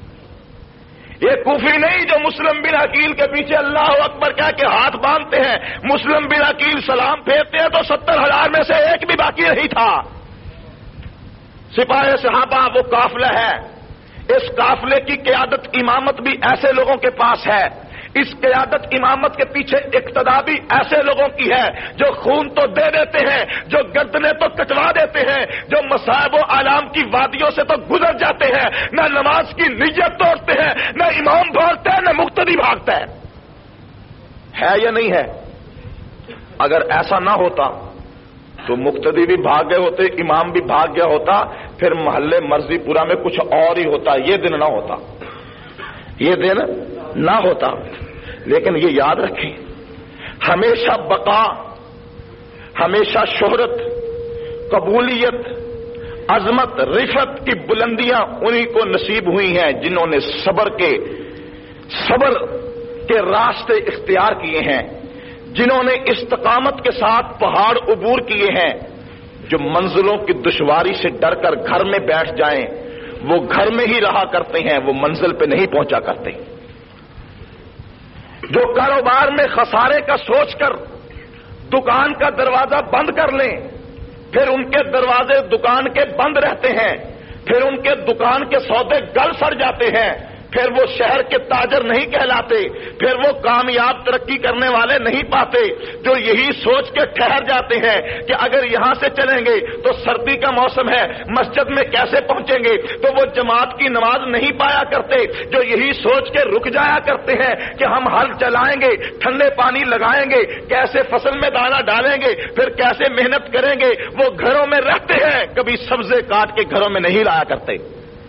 یہ کوفی نہیں جو مسلم بن عقیل کے پیچھے اللہ اکبر کہہ کے ہاتھ باندھتے ہیں. مسلم بن عقیل سلام پھیرتے ہیں تو ستر ہزار میں سے ایک بھی باقی نہیں تھا. سپاہ صحابہ وہ قافلہ ہے. اس قافلے کی قیادت، امامت بھی ایسے لوگوں کے پاس ہے. اس قیادت امامت کے پیچھے اقتدا بھی ایسے لوگوں کی ہے جو خون تو دے دیتے ہیں، جو گردنیں تو کٹوا دیتے ہیں، جو مصائب و آلام کی وادیوں سے تو گزر جاتے ہیں، نہ نماز کی نیت توڑتے ہیں، نہ امام بھاگتا ہے، نہ مقتدی بھاگتا ہے۔ ہے یا نہیں ہے؟ اگر ایسا نہ ہوتا تو مقتدی بھی بھاگ گئے ہوتے، امام بھی بھاگ گیا ہوتا، پھر محلے مرضی پورا میں کچھ اور ہی ہوتا، یہ دن نہ ہوتا، یہ دن نہ ہوتا۔ لیکن یہ یاد رکھیں، ہمیشہ بقا، ہمیشہ شہرت، قبولیت، عظمت، رفعت کی بلندیاں انہی کو نصیب ہوئی ہیں جنہوں نے صبر کے صبر کے راستے اختیار کیے ہیں، جنہوں نے استقامت کے ساتھ پہاڑ عبور کیے ہیں۔ جو منزلوں کی دشواری سے ڈر کر گھر میں بیٹھ جائیں وہ گھر میں ہی رہا کرتے ہیں، وہ منزل پہ نہیں پہنچا کرتے۔ جو کاروبار میں خسارے کا سوچ کر دکان کا دروازہ بند کر لیں، پھر ان کے دروازے دکان کے بند رہتے ہیں، پھر ان کے دکان کے سودے گل سڑ جاتے ہیں، پھر وہ شہر کے تاجر نہیں کہلاتے، پھر وہ کامیاب ترقی کرنے والے نہیں پاتے۔ جو یہی سوچ کے ٹھہر جاتے ہیں کہ اگر یہاں سے چلیں گے تو سردی کا موسم ہے، مسجد میں کیسے پہنچیں گے، تو وہ جماعت کی نماز نہیں پایا کرتے۔ جو یہی سوچ کے رک جایا کرتے ہیں کہ ہم ہل چلائیں گے، ٹھنڈے پانی لگائیں گے، کیسے فصل میں دانہ ڈالیں گے، پھر کیسے محنت کریں گے، وہ گھروں میں رہتے ہیں، کبھی سبزے کاٹ کے گھروں میں نہیں لایا کرتے۔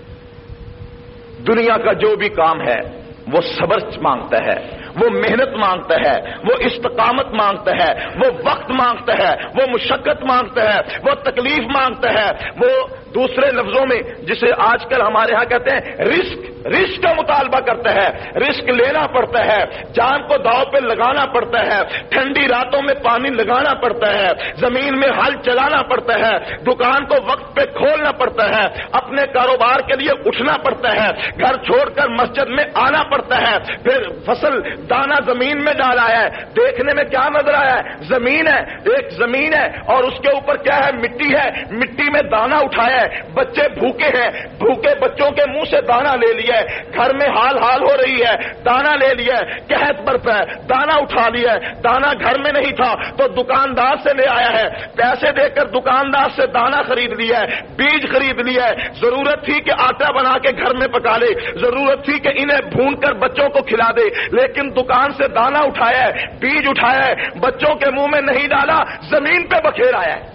دنیا کا جو بھی کام ہے وہ صبر مانگتا ہے، وہ محنت مانگتا ہے، وہ استقامت مانگتا ہے، وہ وقت مانگتا ہے، وہ مشقت مانگتا ہے، وہ تکلیف مانگتا ہے، وہ دوسرے لفظوں میں جسے آج کل ہمارے ہاں کہتے ہیں رسک، رسک کا مطالبہ کرتا ہے، رسک لینا پڑتا ہے، جان کو داؤ پہ لگانا پڑتا ہے، ٹھنڈی راتوں میں پانی لگانا پڑتا ہے، زمین میں ہل چلانا پڑتا ہے، دکان کو وقت پہ کھولنا پڑتا ہے، اپنے کاروبار کے لیے اٹھنا پڑتا ہے، گھر چھوڑ کر مسجد میں آنا پڑتا ہے، پھر فصل دانا زمین میں ڈالا ہے، دیکھنے میں کیا نظر آیا ہے؟ زمین ہے، ایک زمین ہے اور اس کے اوپر کیا ہے؟ مٹی ہے، مٹی میں دانا اٹھایا ہے، بچے بھوکے ہیں، بھوکے بچوں کے منہ سے دانا لے لیا ہے، گھر میں حال حال ہو رہی ہے، دانا لے لیا ہے، قحط برپا ہے، دانا اٹھا لیا ہے، دانا گھر میں نہیں تھا تو دکاندار سے لے آیا ہے، پیسے دے کر دکاندار سے دانا خرید لیا ہے، بیج خرید لیا ہے، ضرورت تھی کہ آٹا بنا کے گھر میں پکا لے، ضرورت تھی کہ انہیں بھون کر بچوں کو کھلا دے، لیکن دکان سے دانا اٹھایا ہے، بیج اٹھایا ہے، بچوں کے منہ میں نہیں ڈالا، زمین پہ بکھیرایا ہے۔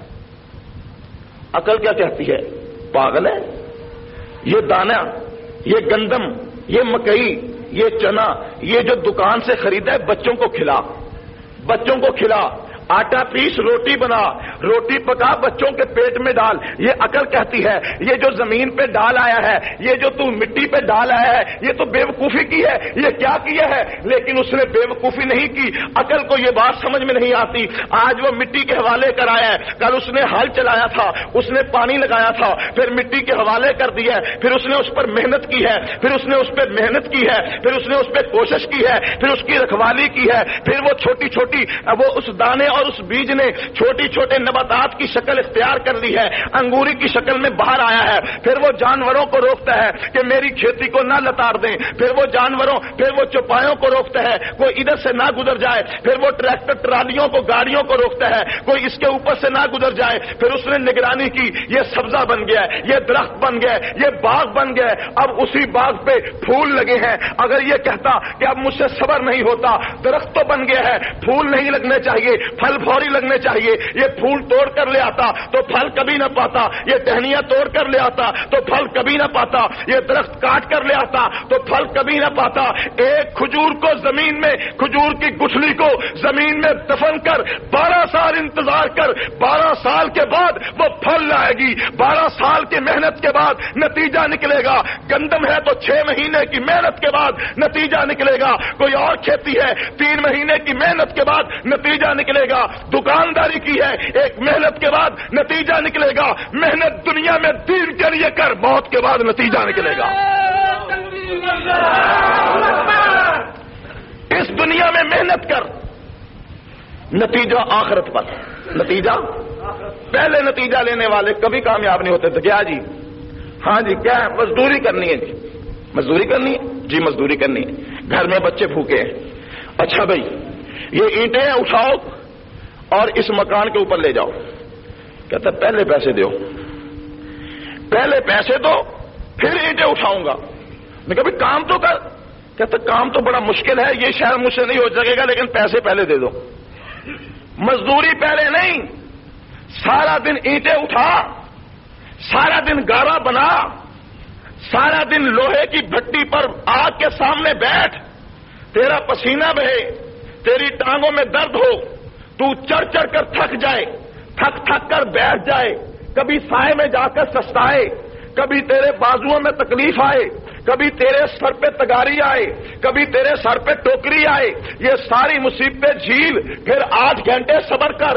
عقل کیا کہتی ہے؟ پاگل ہے؟ یہ دانا، یہ گندم، یہ مکئی، یہ چنا، یہ جو دکان سے خریدا ہے بچوں کو کھلا، بچوں کو کھلا، آٹا پیس، روٹی بنا، روٹی پکا، بچوں کے پیٹ میں ڈال۔ یہ عقل کہتی ہے یہ جو زمین پہ ڈال آیا ہے، یہ جو تو مٹی پہ ڈال آیا ہے، یہ تو بے وقوفی کی ہے، یہ کیا کیا ہے؟ لیکن اس نے بے وقوفی نہیں کی، عقل کو یہ بات سمجھ میں نہیں آتی۔ آج وہ مٹی کے حوالے کرایا ہے، کل اس نے ہل چلایا تھا، اس نے پانی لگایا تھا، پھر مٹی کے حوالے کر دیا ہے، پھر اس نے اس پر محنت کی ہے، پھر اس نے اس پہ محنت کی ہے، پھر اس نے اس پہ کوشش کی ہے، پھر اس کی رکھوالی کی ہے، پھر وہ چھوٹی چھوٹی وہ اس دانے اور اس بیج نے چھوٹی چھوٹے نباتات کی شکل اختیار کر لی ہے، انگوری کی شکل میں باہر آیا ہے، پھر وہ جانوروں کو روکتا ہے کہ میری کھیتی کو نہ لتاڑ دیں، پھر وہ جانوروں پھر وہ چوپایوں کو روکتا ہے کوئی ادھر سے نہ گزر جائے، پھر وہ ٹریکٹر ٹرالیوں کو گاڑیوں کو روکتا ہے کوئی اس کے اوپر سے نہ گزر جائے، پھر اس نے نگرانی کی، یہ سبزہ بن گیا ہے، یہ درخت بن گیا ہے، یہ باغ بن گیا ہے، اب اسی باغ پہ پھول لگے ہیں۔ اگر یہ کہتا کہ اب مجھ سے صبر نہیں ہوتا، درخت تو بن گیا ہے، پھول نہیں لگنے چاہیے، پھل فوری لگنے چاہیے، یہ پھول توڑ کر لے آتا تو پھل کبھی نہ پاتا، یہ ٹہنیاں توڑ کر لے آتا تو پھل کبھی نہ پاتا، یہ درخت کاٹ کر لے آتا تو پھل کبھی نہ پاتا۔ ایک کھجور کو زمین میں، کھجور کی گٹھلی کو زمین میں دفن کر بارہ سال انتظار کر، بارہ سال کے بعد وہ پھل لائے گی، بارہ سال کی محنت کے بعد نتیجہ نکلے گا۔ گندم ہے تو چھ مہینے کی محنت کے بعد نتیجہ نکلے گا، کوئی اور کھیتی ہے تین مہینے کی محنت کے بعد نتیجہ نکلے گا، دکانداری کی ہے ایک محنت کے بعد نتیجہ نکلے گا، محنت دنیا میں دین کے لیے کر، موت کے بعد نتیجہ نکلے گا۔ اس دنیا میں محنت کر، نتیجہ آخرت پر، نتیجہ پہلے نتیجہ لینے والے کبھی کامیاب نہیں ہوتے تھے۔ کیا جی؟ ہاں جی، کیا مزدوری کرنی ہے؟ جی مزدوری کرنی ہے، جی مزدوری کرنی ہے، گھر میں بچے بھوکے ہیں، اچھا بھائی یہ اینٹیں اٹھاؤ اور اس مکان کے اوپر لے جاؤ. کہتا پہلے پیسے دو، پہلے پیسے دو پھر اینٹیں اٹھاؤں گا. میں کہا کام تو کر. کہتا کام تو بڑا مشکل ہے، یہ شہر مجھ سے نہیں ہو سکے گا، لیکن پیسے پہلے دے دو. مزدوری پہلے نہیں، سارا دن اینٹیں اٹھا، سارا دن گارا بنا، سارا دن لوہے کی بھٹی پر آگ کے سامنے بیٹھ، تیرا پسینہ بہے، تیری ٹانگوں میں درد ہو، تو چڑھ چڑھ کر تھک جائے، تھک تھک کر بیٹھ جائے، کبھی سائے میں جا کر سستائے، کبھی تیرے بازوؤں میں تکلیف آئے، کبھی تیرے سر پہ تگاری آئے، کبھی تیرے سر پہ ٹوکری آئے، یہ ساری مصیبتیں جھیل، پھر آٹھ گھنٹے صبر کر،